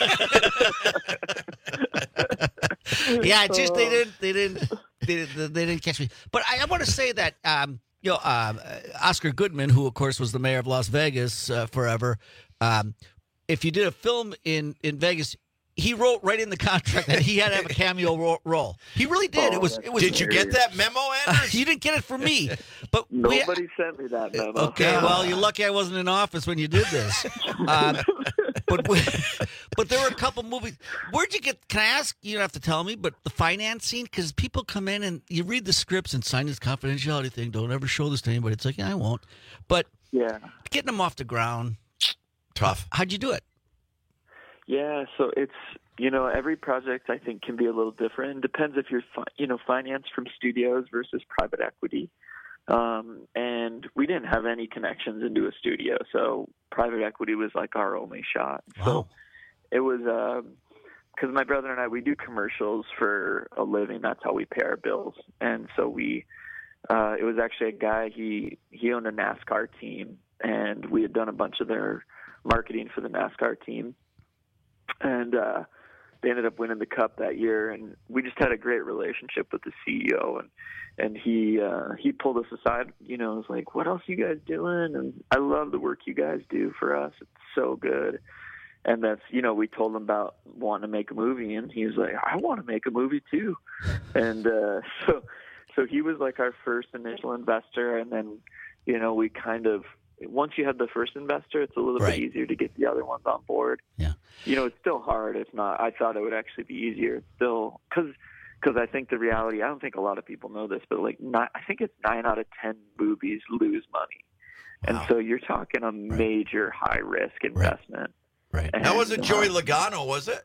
[SPEAKER 9] Yeah, just they didn't, they didn't, they didn't, they didn't catch me. But I, I want to say that. Um, You know, uh, Oscar Goodman, who, of course, was the mayor of Las Vegas uh, forever, um, if you did a film in, in Vegas, he wrote right in the contract that he had to have a cameo ro- role. He really did.
[SPEAKER 8] Oh,
[SPEAKER 9] it was. It was.
[SPEAKER 7] Did you get that memo, Anders?
[SPEAKER 9] Uh, you didn't get it from me. But
[SPEAKER 8] Nobody
[SPEAKER 9] we,
[SPEAKER 8] sent me that memo.
[SPEAKER 9] Okay, well, you're lucky I wasn't in office when you did this. Um, but we, but there were a couple movies. Where'd you get? Can I ask? You don't have to tell me. But the financing, because people come in and you read the scripts and sign this confidentiality thing. Don't ever show this to anybody. It's like, yeah, I won't. But
[SPEAKER 8] yeah,
[SPEAKER 9] getting them off the ground,
[SPEAKER 7] tough.
[SPEAKER 9] How'd you do it?
[SPEAKER 8] Yeah, so it's, you know, every project I think can be a little different. It depends if you're, fi- you know, financed from studios versus private equity. Um, and we didn't have any connections into a studio, so private equity was like our only shot.
[SPEAKER 9] Wow.
[SPEAKER 8] So it was, because um, my brother and I, we do commercials for a living. That's how we pay our bills. And so we, uh, it was actually a guy, he, he owned a NASCAR team, and we had done a bunch of their marketing for the NASCAR team. And uh, they ended up winning the Cup that year, and we just had a great relationship with the C E O. And and he uh, he pulled us aside, you know, was like, "What else are you guys doing?" And I love the work you guys do for us. It's so good. And that's, you know, we told him about wanting to make a movie, and he was like, "I want to make a movie too." And uh, so so he was like our first initial investor, and then, you know, we kind of. Once you have the first investor, it's a little
[SPEAKER 9] right.
[SPEAKER 8] bit easier to get the other ones on board.
[SPEAKER 9] Yeah.
[SPEAKER 8] You know, it's still hard. It's not. I thought it would actually be easier. It's still, because because I think the reality, I don't think a lot of people know this, but like, not, I think it's nine out of ten movies lose money. Wow. And so you're talking a major right. high risk investment.
[SPEAKER 9] Right. right.
[SPEAKER 8] And,
[SPEAKER 7] that wasn't
[SPEAKER 8] uh,
[SPEAKER 7] Joey Logano, was it?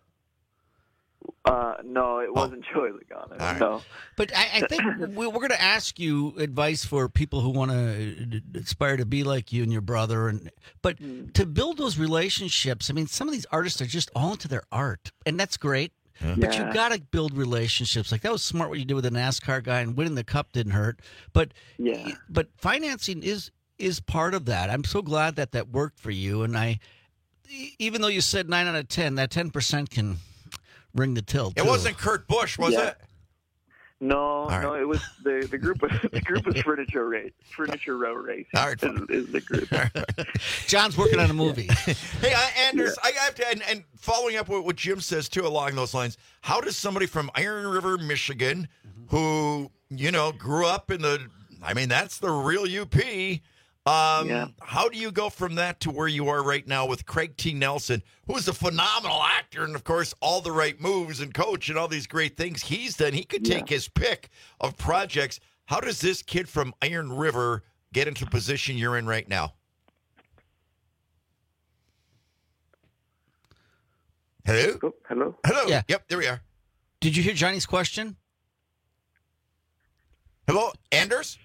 [SPEAKER 8] Uh, no, it wasn't oh. Joey Logano. Right. No.
[SPEAKER 9] But I, I think we're going to ask you advice for people who want to aspire to be like you and your brother, and but mm. to build those relationships. I mean, some of these artists are just all into their art, and that's great. Yeah. But
[SPEAKER 8] yeah.
[SPEAKER 9] you got to build relationships. Like that was smart what you did with the NASCAR guy, and winning the Cup didn't hurt. But
[SPEAKER 8] yeah,
[SPEAKER 9] but financing is is part of that. I'm so glad that that worked for you. And I, even though you said nine out of ten, that ten percent can ring the till.
[SPEAKER 7] It
[SPEAKER 9] too.
[SPEAKER 7] wasn't Kurt Busch, was
[SPEAKER 8] yeah.
[SPEAKER 7] it?
[SPEAKER 8] No,
[SPEAKER 7] right.
[SPEAKER 8] no, it was the the group. Was, the group was Furniture Race, Furniture Row Race.
[SPEAKER 7] All right,
[SPEAKER 8] is, is the group.
[SPEAKER 9] John's working on a movie.
[SPEAKER 7] Hey, uh, Anders, yeah. I have to, and, and following up with what Jim says too, along those lines. How does somebody from Iron River, Michigan, mm-hmm. who you know grew up in the, I mean, that's the real U P. Um,
[SPEAKER 8] Yeah.
[SPEAKER 7] How do you go from that to where you are right now with Craig T. Nelson, who's a phenomenal actor and, of course, all the right moves and coach and all these great things he's done? He could take
[SPEAKER 8] Yeah.
[SPEAKER 7] his pick of projects. How does this kid from Iron River get into the position you're in right now? Hello?
[SPEAKER 8] Oh, hello?
[SPEAKER 7] Hello?
[SPEAKER 9] Yeah.
[SPEAKER 7] Yep, there we are.
[SPEAKER 9] Did you hear Johnny's question?
[SPEAKER 7] Hello, Anders?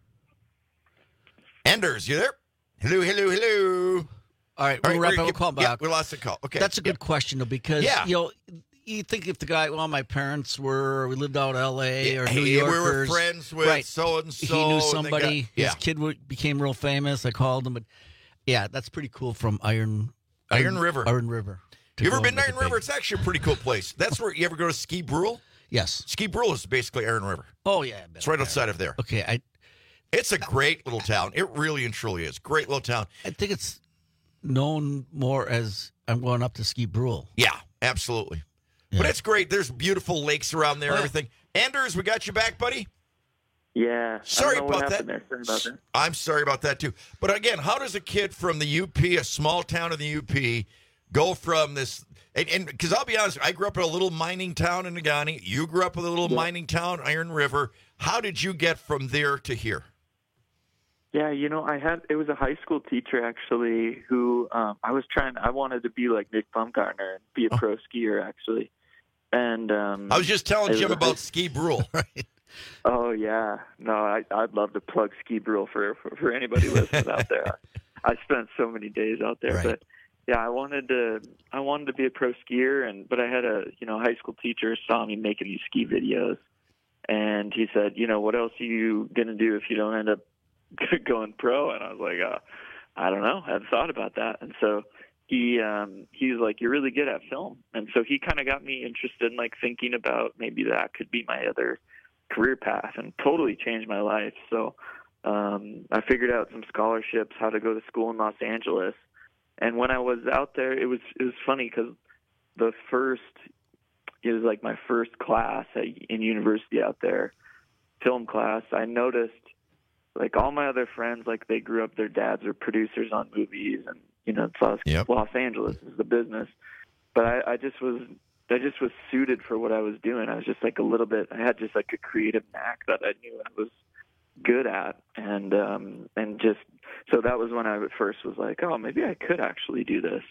[SPEAKER 7] Anders, you there? Hello, hello, hello.
[SPEAKER 9] All right,
[SPEAKER 7] All
[SPEAKER 9] we'll
[SPEAKER 7] right,
[SPEAKER 9] wrap
[SPEAKER 7] we're-
[SPEAKER 9] up. We'll call
[SPEAKER 7] yeah,
[SPEAKER 9] back.
[SPEAKER 7] we lost the call. Okay.
[SPEAKER 9] That's a good question, though, because,
[SPEAKER 7] Yeah.
[SPEAKER 9] you know, you think if the guy, well, my parents were, we lived out in L A or New
[SPEAKER 7] Hey,
[SPEAKER 9] Yorkers.
[SPEAKER 7] we were friends with
[SPEAKER 9] right.
[SPEAKER 7] so-and-so.
[SPEAKER 9] He knew
[SPEAKER 7] and they
[SPEAKER 9] somebody.
[SPEAKER 7] got- yeah.
[SPEAKER 9] His kid w- became real famous. I called him. But yeah, that's pretty cool from Iron
[SPEAKER 7] Iron River.
[SPEAKER 9] Iron River. to
[SPEAKER 7] You ever
[SPEAKER 9] go
[SPEAKER 7] been
[SPEAKER 9] and
[SPEAKER 7] to
[SPEAKER 9] make
[SPEAKER 7] Iron
[SPEAKER 9] it big.
[SPEAKER 7] River? It's actually a pretty cool place. That's where you ever go to Ski Brule?
[SPEAKER 9] Yes.
[SPEAKER 7] Ski Brule is basically Iron River.
[SPEAKER 9] Oh, yeah.
[SPEAKER 7] It's right outside of there.
[SPEAKER 9] Okay, I
[SPEAKER 7] It's a great little town. It really and truly is. Great little town.
[SPEAKER 9] I think it's known more as I'm going up to Ski Brule.
[SPEAKER 7] Yeah, absolutely. But it's great. There's beautiful lakes around there, everything. Anders, we got you back, buddy?
[SPEAKER 8] Yeah.
[SPEAKER 7] Sorry
[SPEAKER 8] I don't know
[SPEAKER 7] about
[SPEAKER 8] what
[SPEAKER 7] that.
[SPEAKER 8] happened there. Sorry about that.
[SPEAKER 7] I'm sorry about that, too. But again, how does a kid from the U P, a small town in the U P, go from this? And because I'll be honest, I grew up in a little mining town in Nagani. You grew up in a little mining town, Iron River. How did you get from there to here?
[SPEAKER 8] Yeah, you know, I had it was a high school teacher actually who um, I was trying. I wanted to be like Nick Baumgartner and be a pro skier actually. And um,
[SPEAKER 7] I was just telling
[SPEAKER 8] it
[SPEAKER 7] Jim
[SPEAKER 8] was a
[SPEAKER 7] about
[SPEAKER 8] high-
[SPEAKER 7] Ski Brule.
[SPEAKER 8] Oh yeah, no, I, I'd love to plug Ski Brule for, for for anybody listening out there. I spent so many days out there,
[SPEAKER 9] Right.
[SPEAKER 8] but yeah, I wanted to I wanted to be a pro skier, and but I had a you know high school teacher saw me making these ski videos, and he said, you know, what else are you gonna do if you don't end up going pro? And I was like, uh, I don't know, I hadn't thought about that, and so. He um he's like, you're really good at film, and so he kind of got me interested in like thinking about maybe that could be my other career path, and totally changed my life. So um I figured out some scholarships, how to go to school in Los Angeles, and when I was out there, it was it was funny because the first it was like my first class at, in university out there, film class. I noticed like all my other friends, like they grew up, their dads were producers on movies, and you know, it's Los,
[SPEAKER 7] Yep.
[SPEAKER 8] Los Angeles is the business. But I, I just was, I just was suited for what I was doing. I was just like a little bit, I had just like a creative knack that I knew I was good at. And, um, and just, so that was when I at first was like, oh, maybe I could actually do this.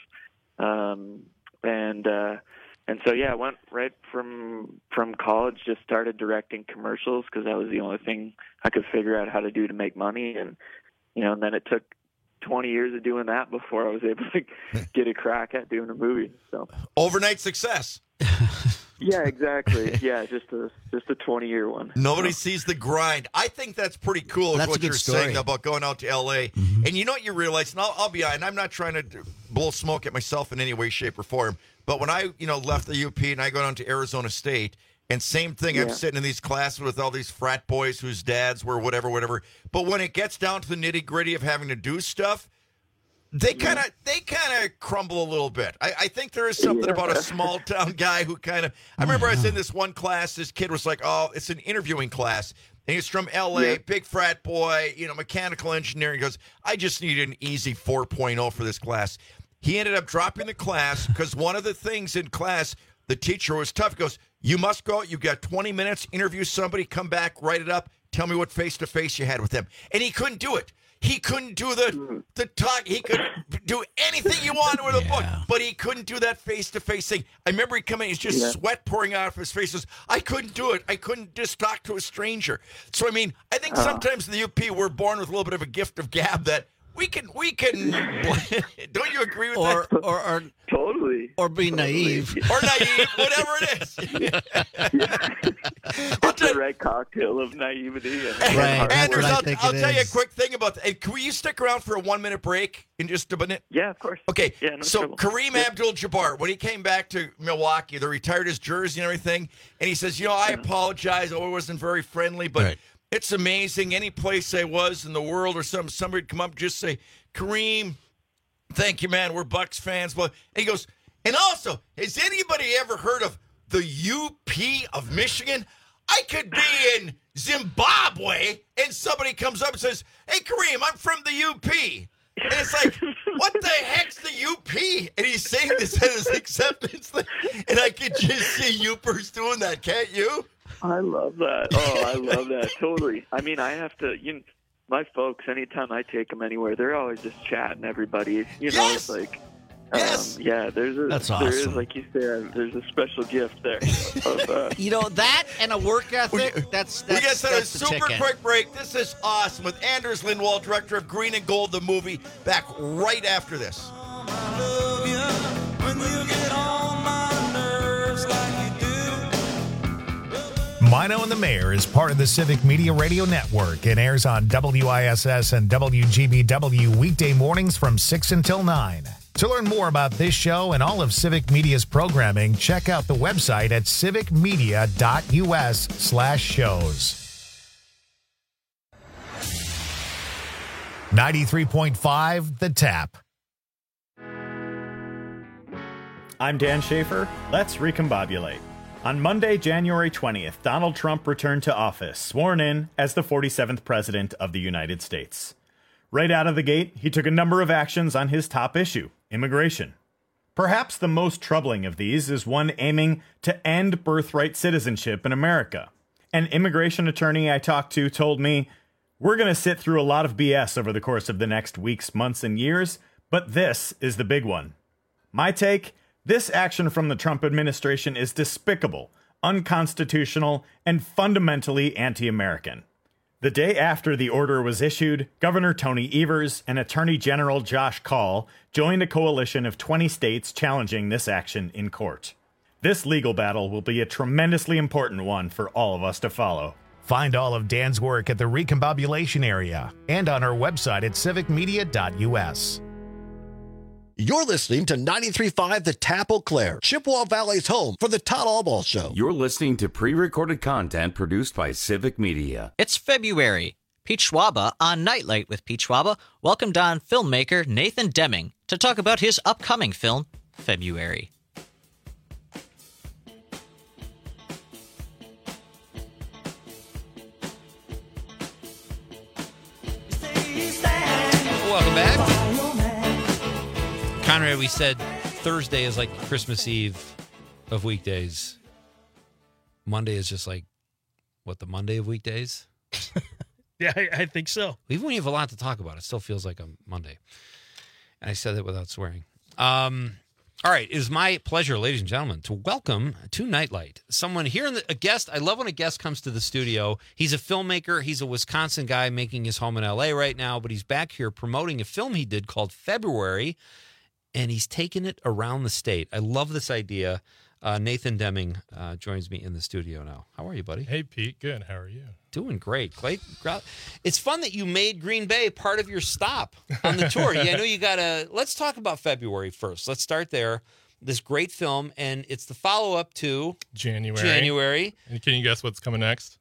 [SPEAKER 8] Um, and, uh, and so, yeah, I went right from, from college, just started directing commercials because that was the only thing I could figure out how to do to make money. And, you know, and then it took twenty years of doing that before I was able to get a crack at doing a movie. So
[SPEAKER 7] Overnight success.
[SPEAKER 8] yeah, exactly. Yeah, just a just a twenty year one.
[SPEAKER 7] Nobody sees the grind. I think that's pretty cool. Is
[SPEAKER 9] That's a
[SPEAKER 7] what
[SPEAKER 9] good
[SPEAKER 7] you're
[SPEAKER 9] story.
[SPEAKER 7] saying about going out to L A.
[SPEAKER 9] Mm-hmm.
[SPEAKER 7] And you know what you realize, and I'll, I'll be honest, and I'm not trying to do- blow smoke at myself in any way, shape, or form, but when I, you know, left the U P and I go down to Arizona State, and same thing, I'm
[SPEAKER 8] Yeah.
[SPEAKER 7] sitting in these classes with all these frat boys whose dads were whatever, whatever. But when it gets down to the nitty gritty of having to do stuff, they kind of they kind of crumble a little bit. I, I think there is something
[SPEAKER 8] Yeah.
[SPEAKER 7] about a small town guy who kind of. I remember I was in this one class. This kid was like, "Oh, it's an interviewing class," and he's from L A,
[SPEAKER 8] Yeah.
[SPEAKER 7] big frat boy, you know, mechanical engineering. He goes, "I just need an easy four point oh for this class." He ended up dropping the class because one of the things in class, the teacher was tough. He goes, "You must go. You got twenty minutes. Interview somebody. Come back. Write it up. Tell me what face to face you had with them." And he couldn't do it. He couldn't do the the talk. He could do anything you wanted with a book, but he couldn't do that face to face thing. I remember he come in, he's just
[SPEAKER 8] Yeah.
[SPEAKER 7] sweat pouring out of his face. He says, "I couldn't do it. I couldn't just talk to a stranger." So I mean, I think
[SPEAKER 8] Oh.
[SPEAKER 7] sometimes in the U P we're born with a little bit of a gift of gab that we can we can. Don't you agree with
[SPEAKER 9] Or,
[SPEAKER 7] that?
[SPEAKER 9] or, or,
[SPEAKER 8] Totally.
[SPEAKER 9] or be naive.
[SPEAKER 7] Or naive, whatever it is.
[SPEAKER 8] It's the right cocktail of naivety. And
[SPEAKER 9] Right.
[SPEAKER 8] hard
[SPEAKER 7] Anders,
[SPEAKER 9] what I
[SPEAKER 7] I'll,
[SPEAKER 9] think
[SPEAKER 7] I'll
[SPEAKER 9] it
[SPEAKER 7] tell you a
[SPEAKER 9] is.
[SPEAKER 7] quick thing about that. Hey, can you stick around for a one minute break in just a minute?
[SPEAKER 8] Yeah, of course.
[SPEAKER 7] Okay,
[SPEAKER 8] Yeah, no
[SPEAKER 7] so
[SPEAKER 8] trouble.
[SPEAKER 7] Kareem Abdul-Jabbar, when he came back to Milwaukee, they retired his jersey and everything, and he says, you know, I apologize, oh, I wasn't very friendly, but
[SPEAKER 9] Right.
[SPEAKER 7] it's amazing. Any place I was in the world or something, somebody would come up and just say, Kareem, thank you, man, we're Bucks fans. But and he goes, and also, has anybody ever heard of the U P of Michigan? I could be in Zimbabwe and somebody comes up and says, "Hey, Kareem, I'm from the U P." And it's like, what the heck's the U P? And he's saying this at his acceptance thing. And I could just see Youpers doing that, can't you?
[SPEAKER 8] I love that. Oh, I love that. Totally. I mean, I have to, you know, my folks, anytime I take them anywhere, they're always just chatting everybody. You know,
[SPEAKER 7] yes!
[SPEAKER 8] it's like,
[SPEAKER 7] yes!
[SPEAKER 8] um, yeah, there's a,
[SPEAKER 9] That's
[SPEAKER 8] there is,
[SPEAKER 9] awesome.
[SPEAKER 8] like you said, there's a special gift there. Of, uh,
[SPEAKER 9] You know, that and a work ethic, that's, that's,
[SPEAKER 7] we got to a
[SPEAKER 9] that's the
[SPEAKER 7] super
[SPEAKER 9] ticket.
[SPEAKER 7] quick break. This is awesome with Anders Lindwall, director of Green and Gold, the movie, back right after this.
[SPEAKER 1] Mino and the Mayor is part of the Civic Media Radio Network and airs on W I S S and W G B W weekday mornings from six until nine. To learn more about this show and all of Civic Media's programming, check out the website at civicmedia.us slash shows. ninety-three point five The Tap.
[SPEAKER 11] I'm Dan Schaefer. Let's recombobulate. On Monday, January twentieth, Donald Trump returned to office, sworn in as the forty-seventh President of the United States. Right out of the gate, he took a number of actions on his top issue, immigration. Perhaps the most troubling of these is one aiming to end birthright citizenship in America. An immigration attorney I talked to told me, "We're going to sit through a lot of B S over the course of the next weeks, months, and years, but this is the big one." My take? This action from the Trump administration is despicable, unconstitutional, and fundamentally anti-American. The day after the order was issued, Governor Tony Evers and Attorney General Josh Kaul joined a coalition of twenty states challenging this action in court. This legal battle will be a tremendously important one for all of us to follow.
[SPEAKER 1] Find all of Dan's work at the Recombobulation area and on our website at civic media dot u s.
[SPEAKER 12] You're listening to ninety-three point five The Tap Eau Claire, Chippewa Valley's home for the Todd Albaugh Show.
[SPEAKER 16] You're listening to pre-recorded content produced by Civic Media.
[SPEAKER 17] It's February. Pete Schwaba on Nightlight with Pete Schwaba welcomed on filmmaker Nathan Deming to talk about his upcoming film, February.
[SPEAKER 4] Welcome back. Conrad, we said Thursday is like Christmas Eve of weekdays. Monday is just like, what, the Monday of weekdays?
[SPEAKER 2] Yeah, I, I think so.
[SPEAKER 4] Even when you have a lot to talk about, it still feels like a Monday. And I said that without swearing. Um, all right, it is my pleasure, ladies and gentlemen, to welcome to Nightlight someone here, in the, a guest. I love when a guest comes to the studio. He's a filmmaker. He's a Wisconsin guy making his home in L A right now, but he's back here promoting a film he did called February, and he's taken it around the state. I love this idea. Uh, Nathan Deming uh, joins me in the studio now. How are you, buddy?
[SPEAKER 13] Hey, Pete. Good. How are you?
[SPEAKER 4] Doing great. Great. It's fun that you made Green Bay part of your stop on the tour. Yeah, I know you got to. Let's talk about February first. Let's start there. This great film, and it's the follow-up to
[SPEAKER 13] January.
[SPEAKER 4] January.
[SPEAKER 13] And can you guess what's coming next?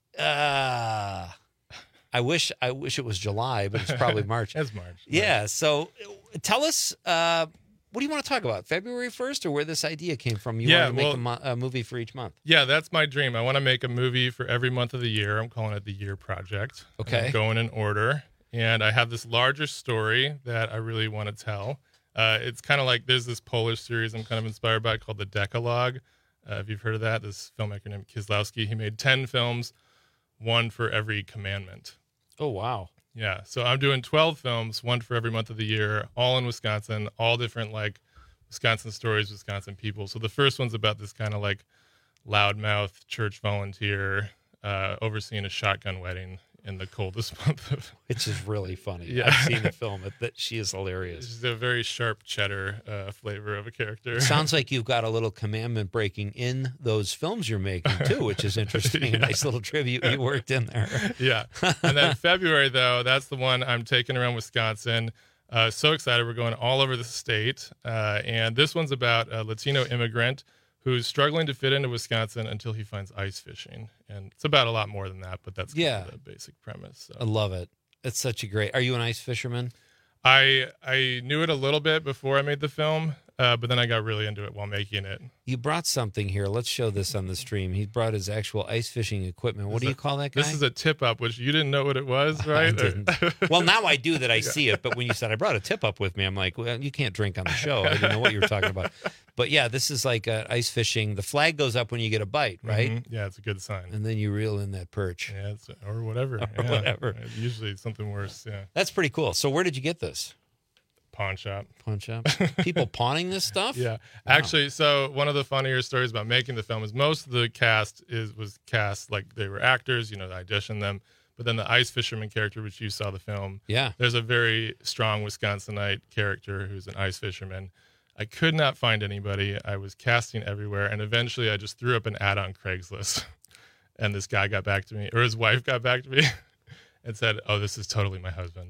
[SPEAKER 4] Uh, I wish I wish it was July, but it's probably March.
[SPEAKER 13] It's March.
[SPEAKER 4] Yeah. So tell us. Uh, What do you want to talk about? February first, or where this idea came from? You
[SPEAKER 13] yeah,
[SPEAKER 4] want to
[SPEAKER 13] well,
[SPEAKER 4] make a, mo- a movie for each month?
[SPEAKER 13] Yeah, that's my dream. I want to make a movie for every month of the year. I'm calling it the Year Project.
[SPEAKER 4] Okay.
[SPEAKER 13] I'm going in order. And I have this larger story that I really want to tell. Uh, it's kind of like there's this Polish series I'm kind of inspired by called The Decalogue. Uh, if you've heard of that, this filmmaker named Kieslowski, he made ten films, one for every commandment.
[SPEAKER 4] Oh, wow.
[SPEAKER 13] Yeah, so I'm doing twelve films, one for every month of the year, all in Wisconsin, all different, like, Wisconsin stories, Wisconsin people. So the first one's about this kind of, like, loudmouth church volunteer uh, overseeing a shotgun wedding in the coldest month of...
[SPEAKER 4] Which is really funny.
[SPEAKER 13] Yeah.
[SPEAKER 4] I've seen the film. It, that she is hilarious.
[SPEAKER 13] She's a very sharp cheddar uh, flavor of a character.
[SPEAKER 4] It sounds like you've got a little commandment breaking in those films you're making, too, which is interesting.
[SPEAKER 13] Yeah.
[SPEAKER 4] A nice little tribute you worked in there.
[SPEAKER 13] Yeah. And then February, though, that's the one I'm taking around Wisconsin. Uh, so excited. We're going all over the state. Uh, and this one's about a Latino immigrant who's struggling to fit into Wisconsin until he finds ice fishing. And it's about a lot more than that, but that's kind
[SPEAKER 4] Yeah.
[SPEAKER 13] of the basic premise. So.
[SPEAKER 4] I love it. It's such a great... Are you an ice fisherman?
[SPEAKER 13] I I knew it a little bit before I made the film. Uh, but then I got really into it while making it.
[SPEAKER 4] You brought something here. Let's show this on the stream. He brought his actual ice fishing equipment. What do you call that guy?
[SPEAKER 13] This is a tip up, which you didn't know what it was, right?
[SPEAKER 4] I didn't. Well, now I do that I see it. But when you said I brought a tip up with me, I'm like, well, you can't drink on the show. I didn't know what you were talking about. But yeah, this is like uh, ice fishing. The flag goes up when you get a bite, right?
[SPEAKER 13] Mm-hmm. Yeah, it's a good sign.
[SPEAKER 4] And then you reel in that perch.
[SPEAKER 13] Yeah, it's, or whatever.
[SPEAKER 4] Or
[SPEAKER 13] yeah.
[SPEAKER 4] whatever.
[SPEAKER 13] Usually it's something worse. Yeah.
[SPEAKER 4] That's pretty cool. So where did you get this?
[SPEAKER 13] Pawn shop.
[SPEAKER 4] Pawn shop. People pawning this stuff?
[SPEAKER 13] Yeah.
[SPEAKER 4] Wow.
[SPEAKER 13] Actually, so one of the funnier stories about making the film is most of the cast is was cast like they were actors, you know, I auditioned them. But then the ice fisherman character, which you saw the film,
[SPEAKER 4] yeah,
[SPEAKER 13] there's a very strong Wisconsinite character who's an ice fisherman. I could not find anybody. I was casting everywhere, and eventually I just threw up an ad on Craigslist. And this guy got back to me, or his wife got back to me and said, "Oh, this is totally my husband."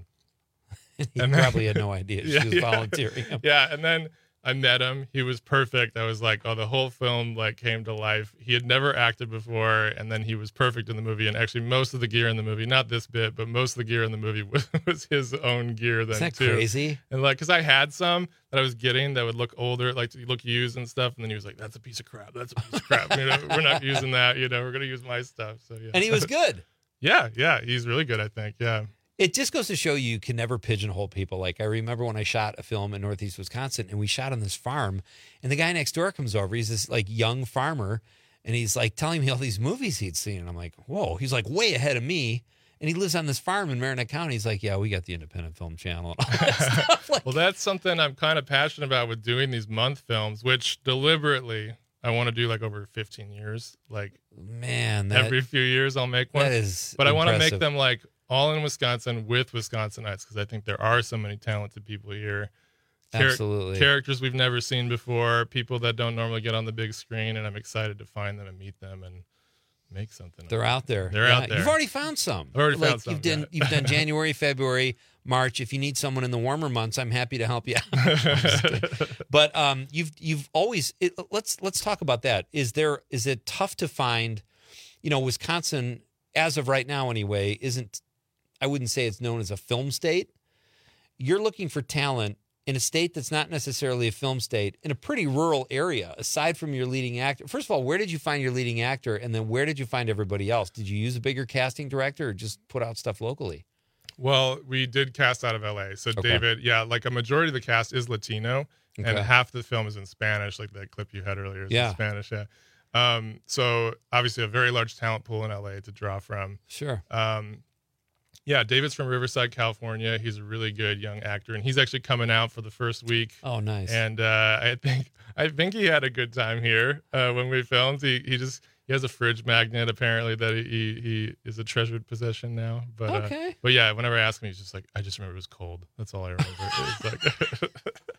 [SPEAKER 4] He
[SPEAKER 13] and
[SPEAKER 4] probably
[SPEAKER 13] then,
[SPEAKER 4] had no idea she
[SPEAKER 13] yeah,
[SPEAKER 4] was
[SPEAKER 13] yeah.
[SPEAKER 4] volunteering him.
[SPEAKER 13] Yeah, and then I met him. He was perfect. I was like, oh, the whole film like came to life. He had never acted before, and then he was perfect in the movie. And actually, most of the gear in the movie, not this bit, but most of the gear in the movie was, was his own gear then,
[SPEAKER 4] Isn't that
[SPEAKER 13] too.
[SPEAKER 4] crazy?
[SPEAKER 13] And like, because I had some that I was getting that would look older, like look used and stuff. And then he was like, that's a piece of crap. That's a piece of crap. You know, we're not using that. You know, we're going to use my stuff. So yeah.
[SPEAKER 4] And he was good.
[SPEAKER 13] yeah, yeah. He's really good, I think. Yeah.
[SPEAKER 4] It just goes to show you you can never pigeonhole people. Like I remember when I shot a film in Northeast Wisconsin and we shot on this farm and the guy next door comes over. He's this like young farmer and he's like telling me all these movies he'd seen. And I'm like, whoa, he's like way ahead of me. And he lives on this farm in Marinette County. He's like, yeah, we got the Independent Film Channel and all that stuff. Like,
[SPEAKER 13] well, that's something I'm kind of passionate about with doing these month films, which deliberately I want to do like over fifteen years. Like,
[SPEAKER 4] man, that,
[SPEAKER 13] every few years I'll make one.
[SPEAKER 4] That is
[SPEAKER 13] but I want to
[SPEAKER 4] impressive.
[SPEAKER 13] make them like all in Wisconsin with Wisconsinites because I think there are so many talented people here. Char-
[SPEAKER 4] Absolutely.
[SPEAKER 13] Characters we've never seen before, people that don't normally get on the big screen, and I'm excited to find them and meet them and make something.
[SPEAKER 4] They're out there.
[SPEAKER 13] They're
[SPEAKER 4] Yeah,
[SPEAKER 13] out there.
[SPEAKER 4] You've already found some.
[SPEAKER 13] I've already
[SPEAKER 4] like
[SPEAKER 13] found some.
[SPEAKER 4] You've done,
[SPEAKER 13] yeah.
[SPEAKER 4] you've done January, February, March. If you need someone in the warmer months, I'm happy to help you out. I'm just kidding. But um, you've you've always it, let's let's talk about that. Is there is it tough to find? You know, Wisconsin, as of right now, anyway, isn't. I wouldn't say it's known as a film state. You're looking for talent in a state that's not necessarily a film state, in a pretty rural area, aside from your leading actor. First of all, where did you find your leading actor? And then where did you find everybody else? Did you use a bigger casting director or just put out stuff locally?
[SPEAKER 13] Well, we did cast out of L A. So
[SPEAKER 4] Okay.
[SPEAKER 13] David, yeah, like a majority of the cast is Latino, and
[SPEAKER 4] Okay.
[SPEAKER 13] half the film is in Spanish, like that clip you had earlier is
[SPEAKER 4] Yeah.
[SPEAKER 13] in Spanish. Yeah. Um, so obviously a very large talent pool in L A to draw from.
[SPEAKER 4] Sure.
[SPEAKER 13] Um, yeah, David's from Riverside, California. He's a really good young actor, and he's actually coming out for the first week.
[SPEAKER 4] Oh, nice.
[SPEAKER 13] And uh, I think I think he had a good time here uh, when we filmed. He he just he has a fridge magnet apparently that he he, he is a treasured possession now. But
[SPEAKER 4] Okay.
[SPEAKER 13] uh, but yeah, whenever I ask him, he's just like, I just remember it was cold. That's all I remember. It's like,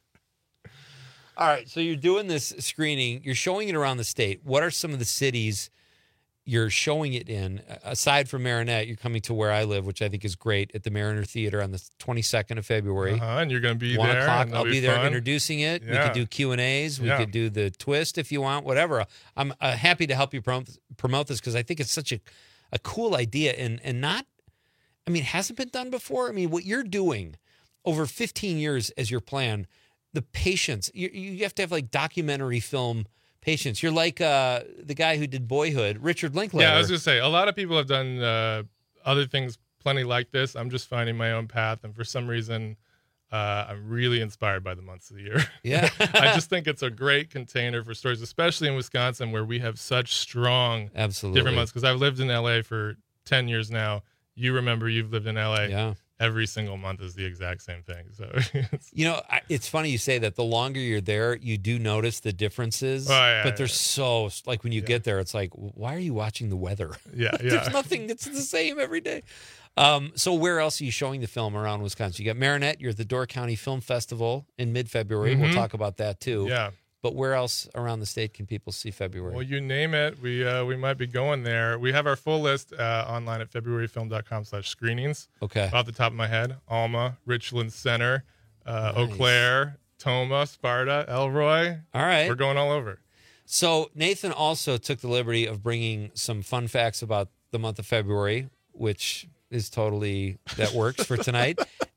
[SPEAKER 4] All right, so you're doing this screening. You're showing it around the state. What are some of the cities you're showing it in? Aside from Marinette, you're coming to where I live, which I think is great, at the Mariner Theater on the twenty-second of February.
[SPEAKER 13] uh-huh, and you're gonna be
[SPEAKER 4] One
[SPEAKER 13] there.
[SPEAKER 4] o'clock.
[SPEAKER 13] and that'll
[SPEAKER 4] I'll be there
[SPEAKER 13] fun.
[SPEAKER 4] introducing it. We
[SPEAKER 13] Yeah.
[SPEAKER 4] could do Q and A's. We
[SPEAKER 13] Yeah.
[SPEAKER 4] could do the twist if you want, whatever. I'm uh, happy to help you promote, promote this because I think it's such a, a cool idea and and not, I mean, hasn't been done before. I mean, what you're doing over fifteen years as your plan, the patience, you, you have to have like documentary film patience. You're like uh, the guy who did Boyhood, Richard Linklater.
[SPEAKER 13] Yeah, I was gonna say a lot of people have done uh, other things plenty like this. I'm just finding my own path, and for some reason, uh, I'm really inspired by the months of the year.
[SPEAKER 4] Yeah,
[SPEAKER 13] I just think it's a great container for stories, especially in Wisconsin where we have such strong
[SPEAKER 4] Absolutely.
[SPEAKER 13] different months. Because I've lived in L A for ten years now. You remember you've lived in L A.
[SPEAKER 4] Yeah.
[SPEAKER 13] Every single month is the exact same thing. So, it's,
[SPEAKER 4] You know, I- it's funny you say that. The longer you're there, you do notice the differences.
[SPEAKER 13] Oh, yeah,
[SPEAKER 4] but
[SPEAKER 13] yeah,
[SPEAKER 4] they're
[SPEAKER 13] yeah.
[SPEAKER 4] so, like when you get there, it's like, why are you watching the weather?
[SPEAKER 13] yeah,
[SPEAKER 4] There's
[SPEAKER 13] yeah.
[SPEAKER 4] nothing that's the same every day. Um, so where else are you showing the film around Wisconsin? You got Marinette. You're at the Door County Film Festival in mid-February. We'll
[SPEAKER 13] Mhm.
[SPEAKER 4] talk about that too.
[SPEAKER 13] Yeah.
[SPEAKER 4] But where else around the state can people see February?
[SPEAKER 13] Well, you name it, we uh, we might be going there. We have our full list uh, online at february film dot com slash screenings.
[SPEAKER 4] Okay.
[SPEAKER 13] Off the top of my head, Alma, Richland Center, uh, Eau
[SPEAKER 4] Nice.
[SPEAKER 13] Claire, Toma, Sparta, Elroy.
[SPEAKER 4] All right.
[SPEAKER 13] We're going all over.
[SPEAKER 4] So Nathan also took the liberty of bringing some fun facts about the month of February, which is totally, that works for tonight.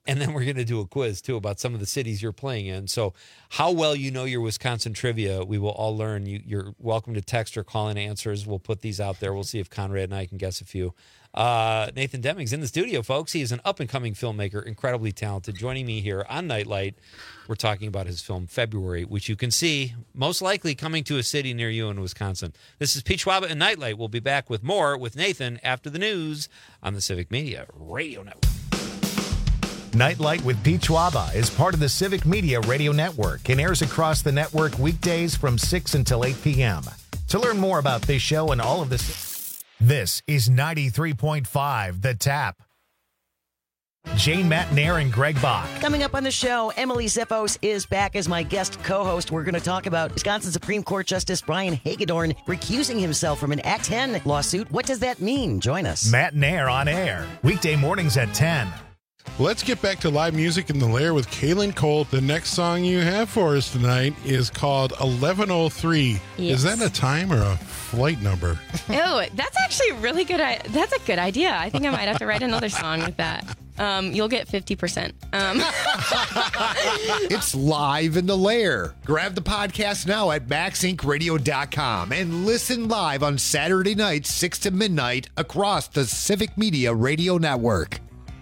[SPEAKER 4] And then we're going to do a quiz, too, about some of the cities you're playing in. So how well you know your Wisconsin trivia, we will all learn. You, you're welcome to text or call in answers. We'll put these out there. We'll see if Conrad and I can guess a few. Uh, Nathan Deming's in the studio, folks. He is an up-and-coming filmmaker, incredibly talented. Joining me here on Nightlight, we're talking about his film February, which you can see most likely coming to a city near you in Wisconsin. This is Pete Schwaba and Nightlight. We'll be back with more with Nathan after the news on the Civic Media Radio Network.
[SPEAKER 1] Nightlight with Pete Schwaba is part of the Civic Media Radio Network and airs across the network weekdays from six until eight p.m. To learn more about this show and all of this, this is ninety-three point five The Tap. Jane Matnair and Greg Bach.
[SPEAKER 15] Coming up on the show, Emily Ziffos is back as my guest co-host. We're going to talk about Wisconsin Supreme Court Justice Brian Hagedorn recusing himself from an Act ten lawsuit. What does that mean? Join us.
[SPEAKER 1] Matnair on air, weekday mornings at ten.
[SPEAKER 18] Let's get back to live music in the Lair with Kaylin Cole. The next song you have for us tonight is called eleven oh three.
[SPEAKER 20] Yes.
[SPEAKER 18] Is that a time or a flight number?
[SPEAKER 20] Oh, that's actually really good. That's a good idea. I think I might have to write another song with that. Um, you'll get fifty percent. Um.
[SPEAKER 21] It's live in the Lair. Grab the podcast now at max inc radio dot com and listen live on Saturday nights, six to midnight, across the Civic Media Radio Network.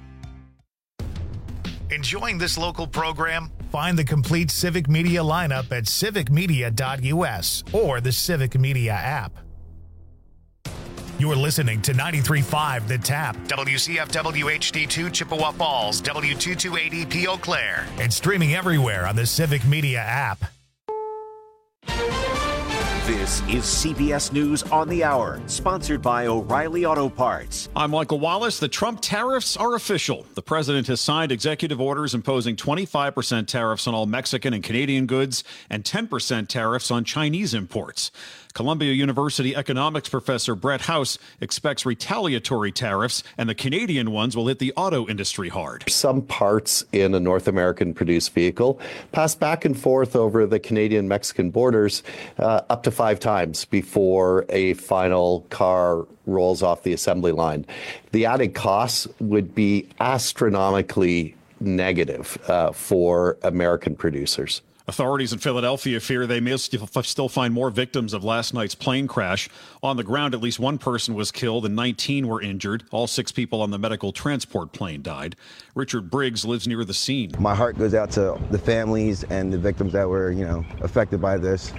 [SPEAKER 1] Enjoying this local program? Find the complete Civic Media lineup at civic media dot u s or the Civic Media app. You're listening to ninety-three point five The Tap, W C F W H D two Chippewa Falls, W two two eight E P Eau Claire, and streaming everywhere on the Civic Media app.
[SPEAKER 22] This is C B S News on the Hour, sponsored by O'Reilly Auto Parts.
[SPEAKER 3] I'm Michael Wallace. The Trump tariffs are official. The president has signed executive orders imposing twenty-five percent tariffs on all Mexican and Canadian goods and ten percent tariffs on Chinese imports. Columbia University economics professor Brett House expects retaliatory tariffs, and the Canadian ones will hit the auto industry hard.
[SPEAKER 23] Some parts in a North American-produced vehicle pass back and forth over the Canadian-Mexican borders uh, up to five times before a final car rolls off the assembly line. The added costs would be astronomically negative uh, for American producers.
[SPEAKER 3] Authorities in Philadelphia fear they may still find more victims of last night's plane crash. On the ground, at least one person was killed and nineteen were injured. All six people on the medical transport plane died. Richard Briggs lives near the scene.
[SPEAKER 27] My heart goes out to the families and the victims that were, you know, affected by this.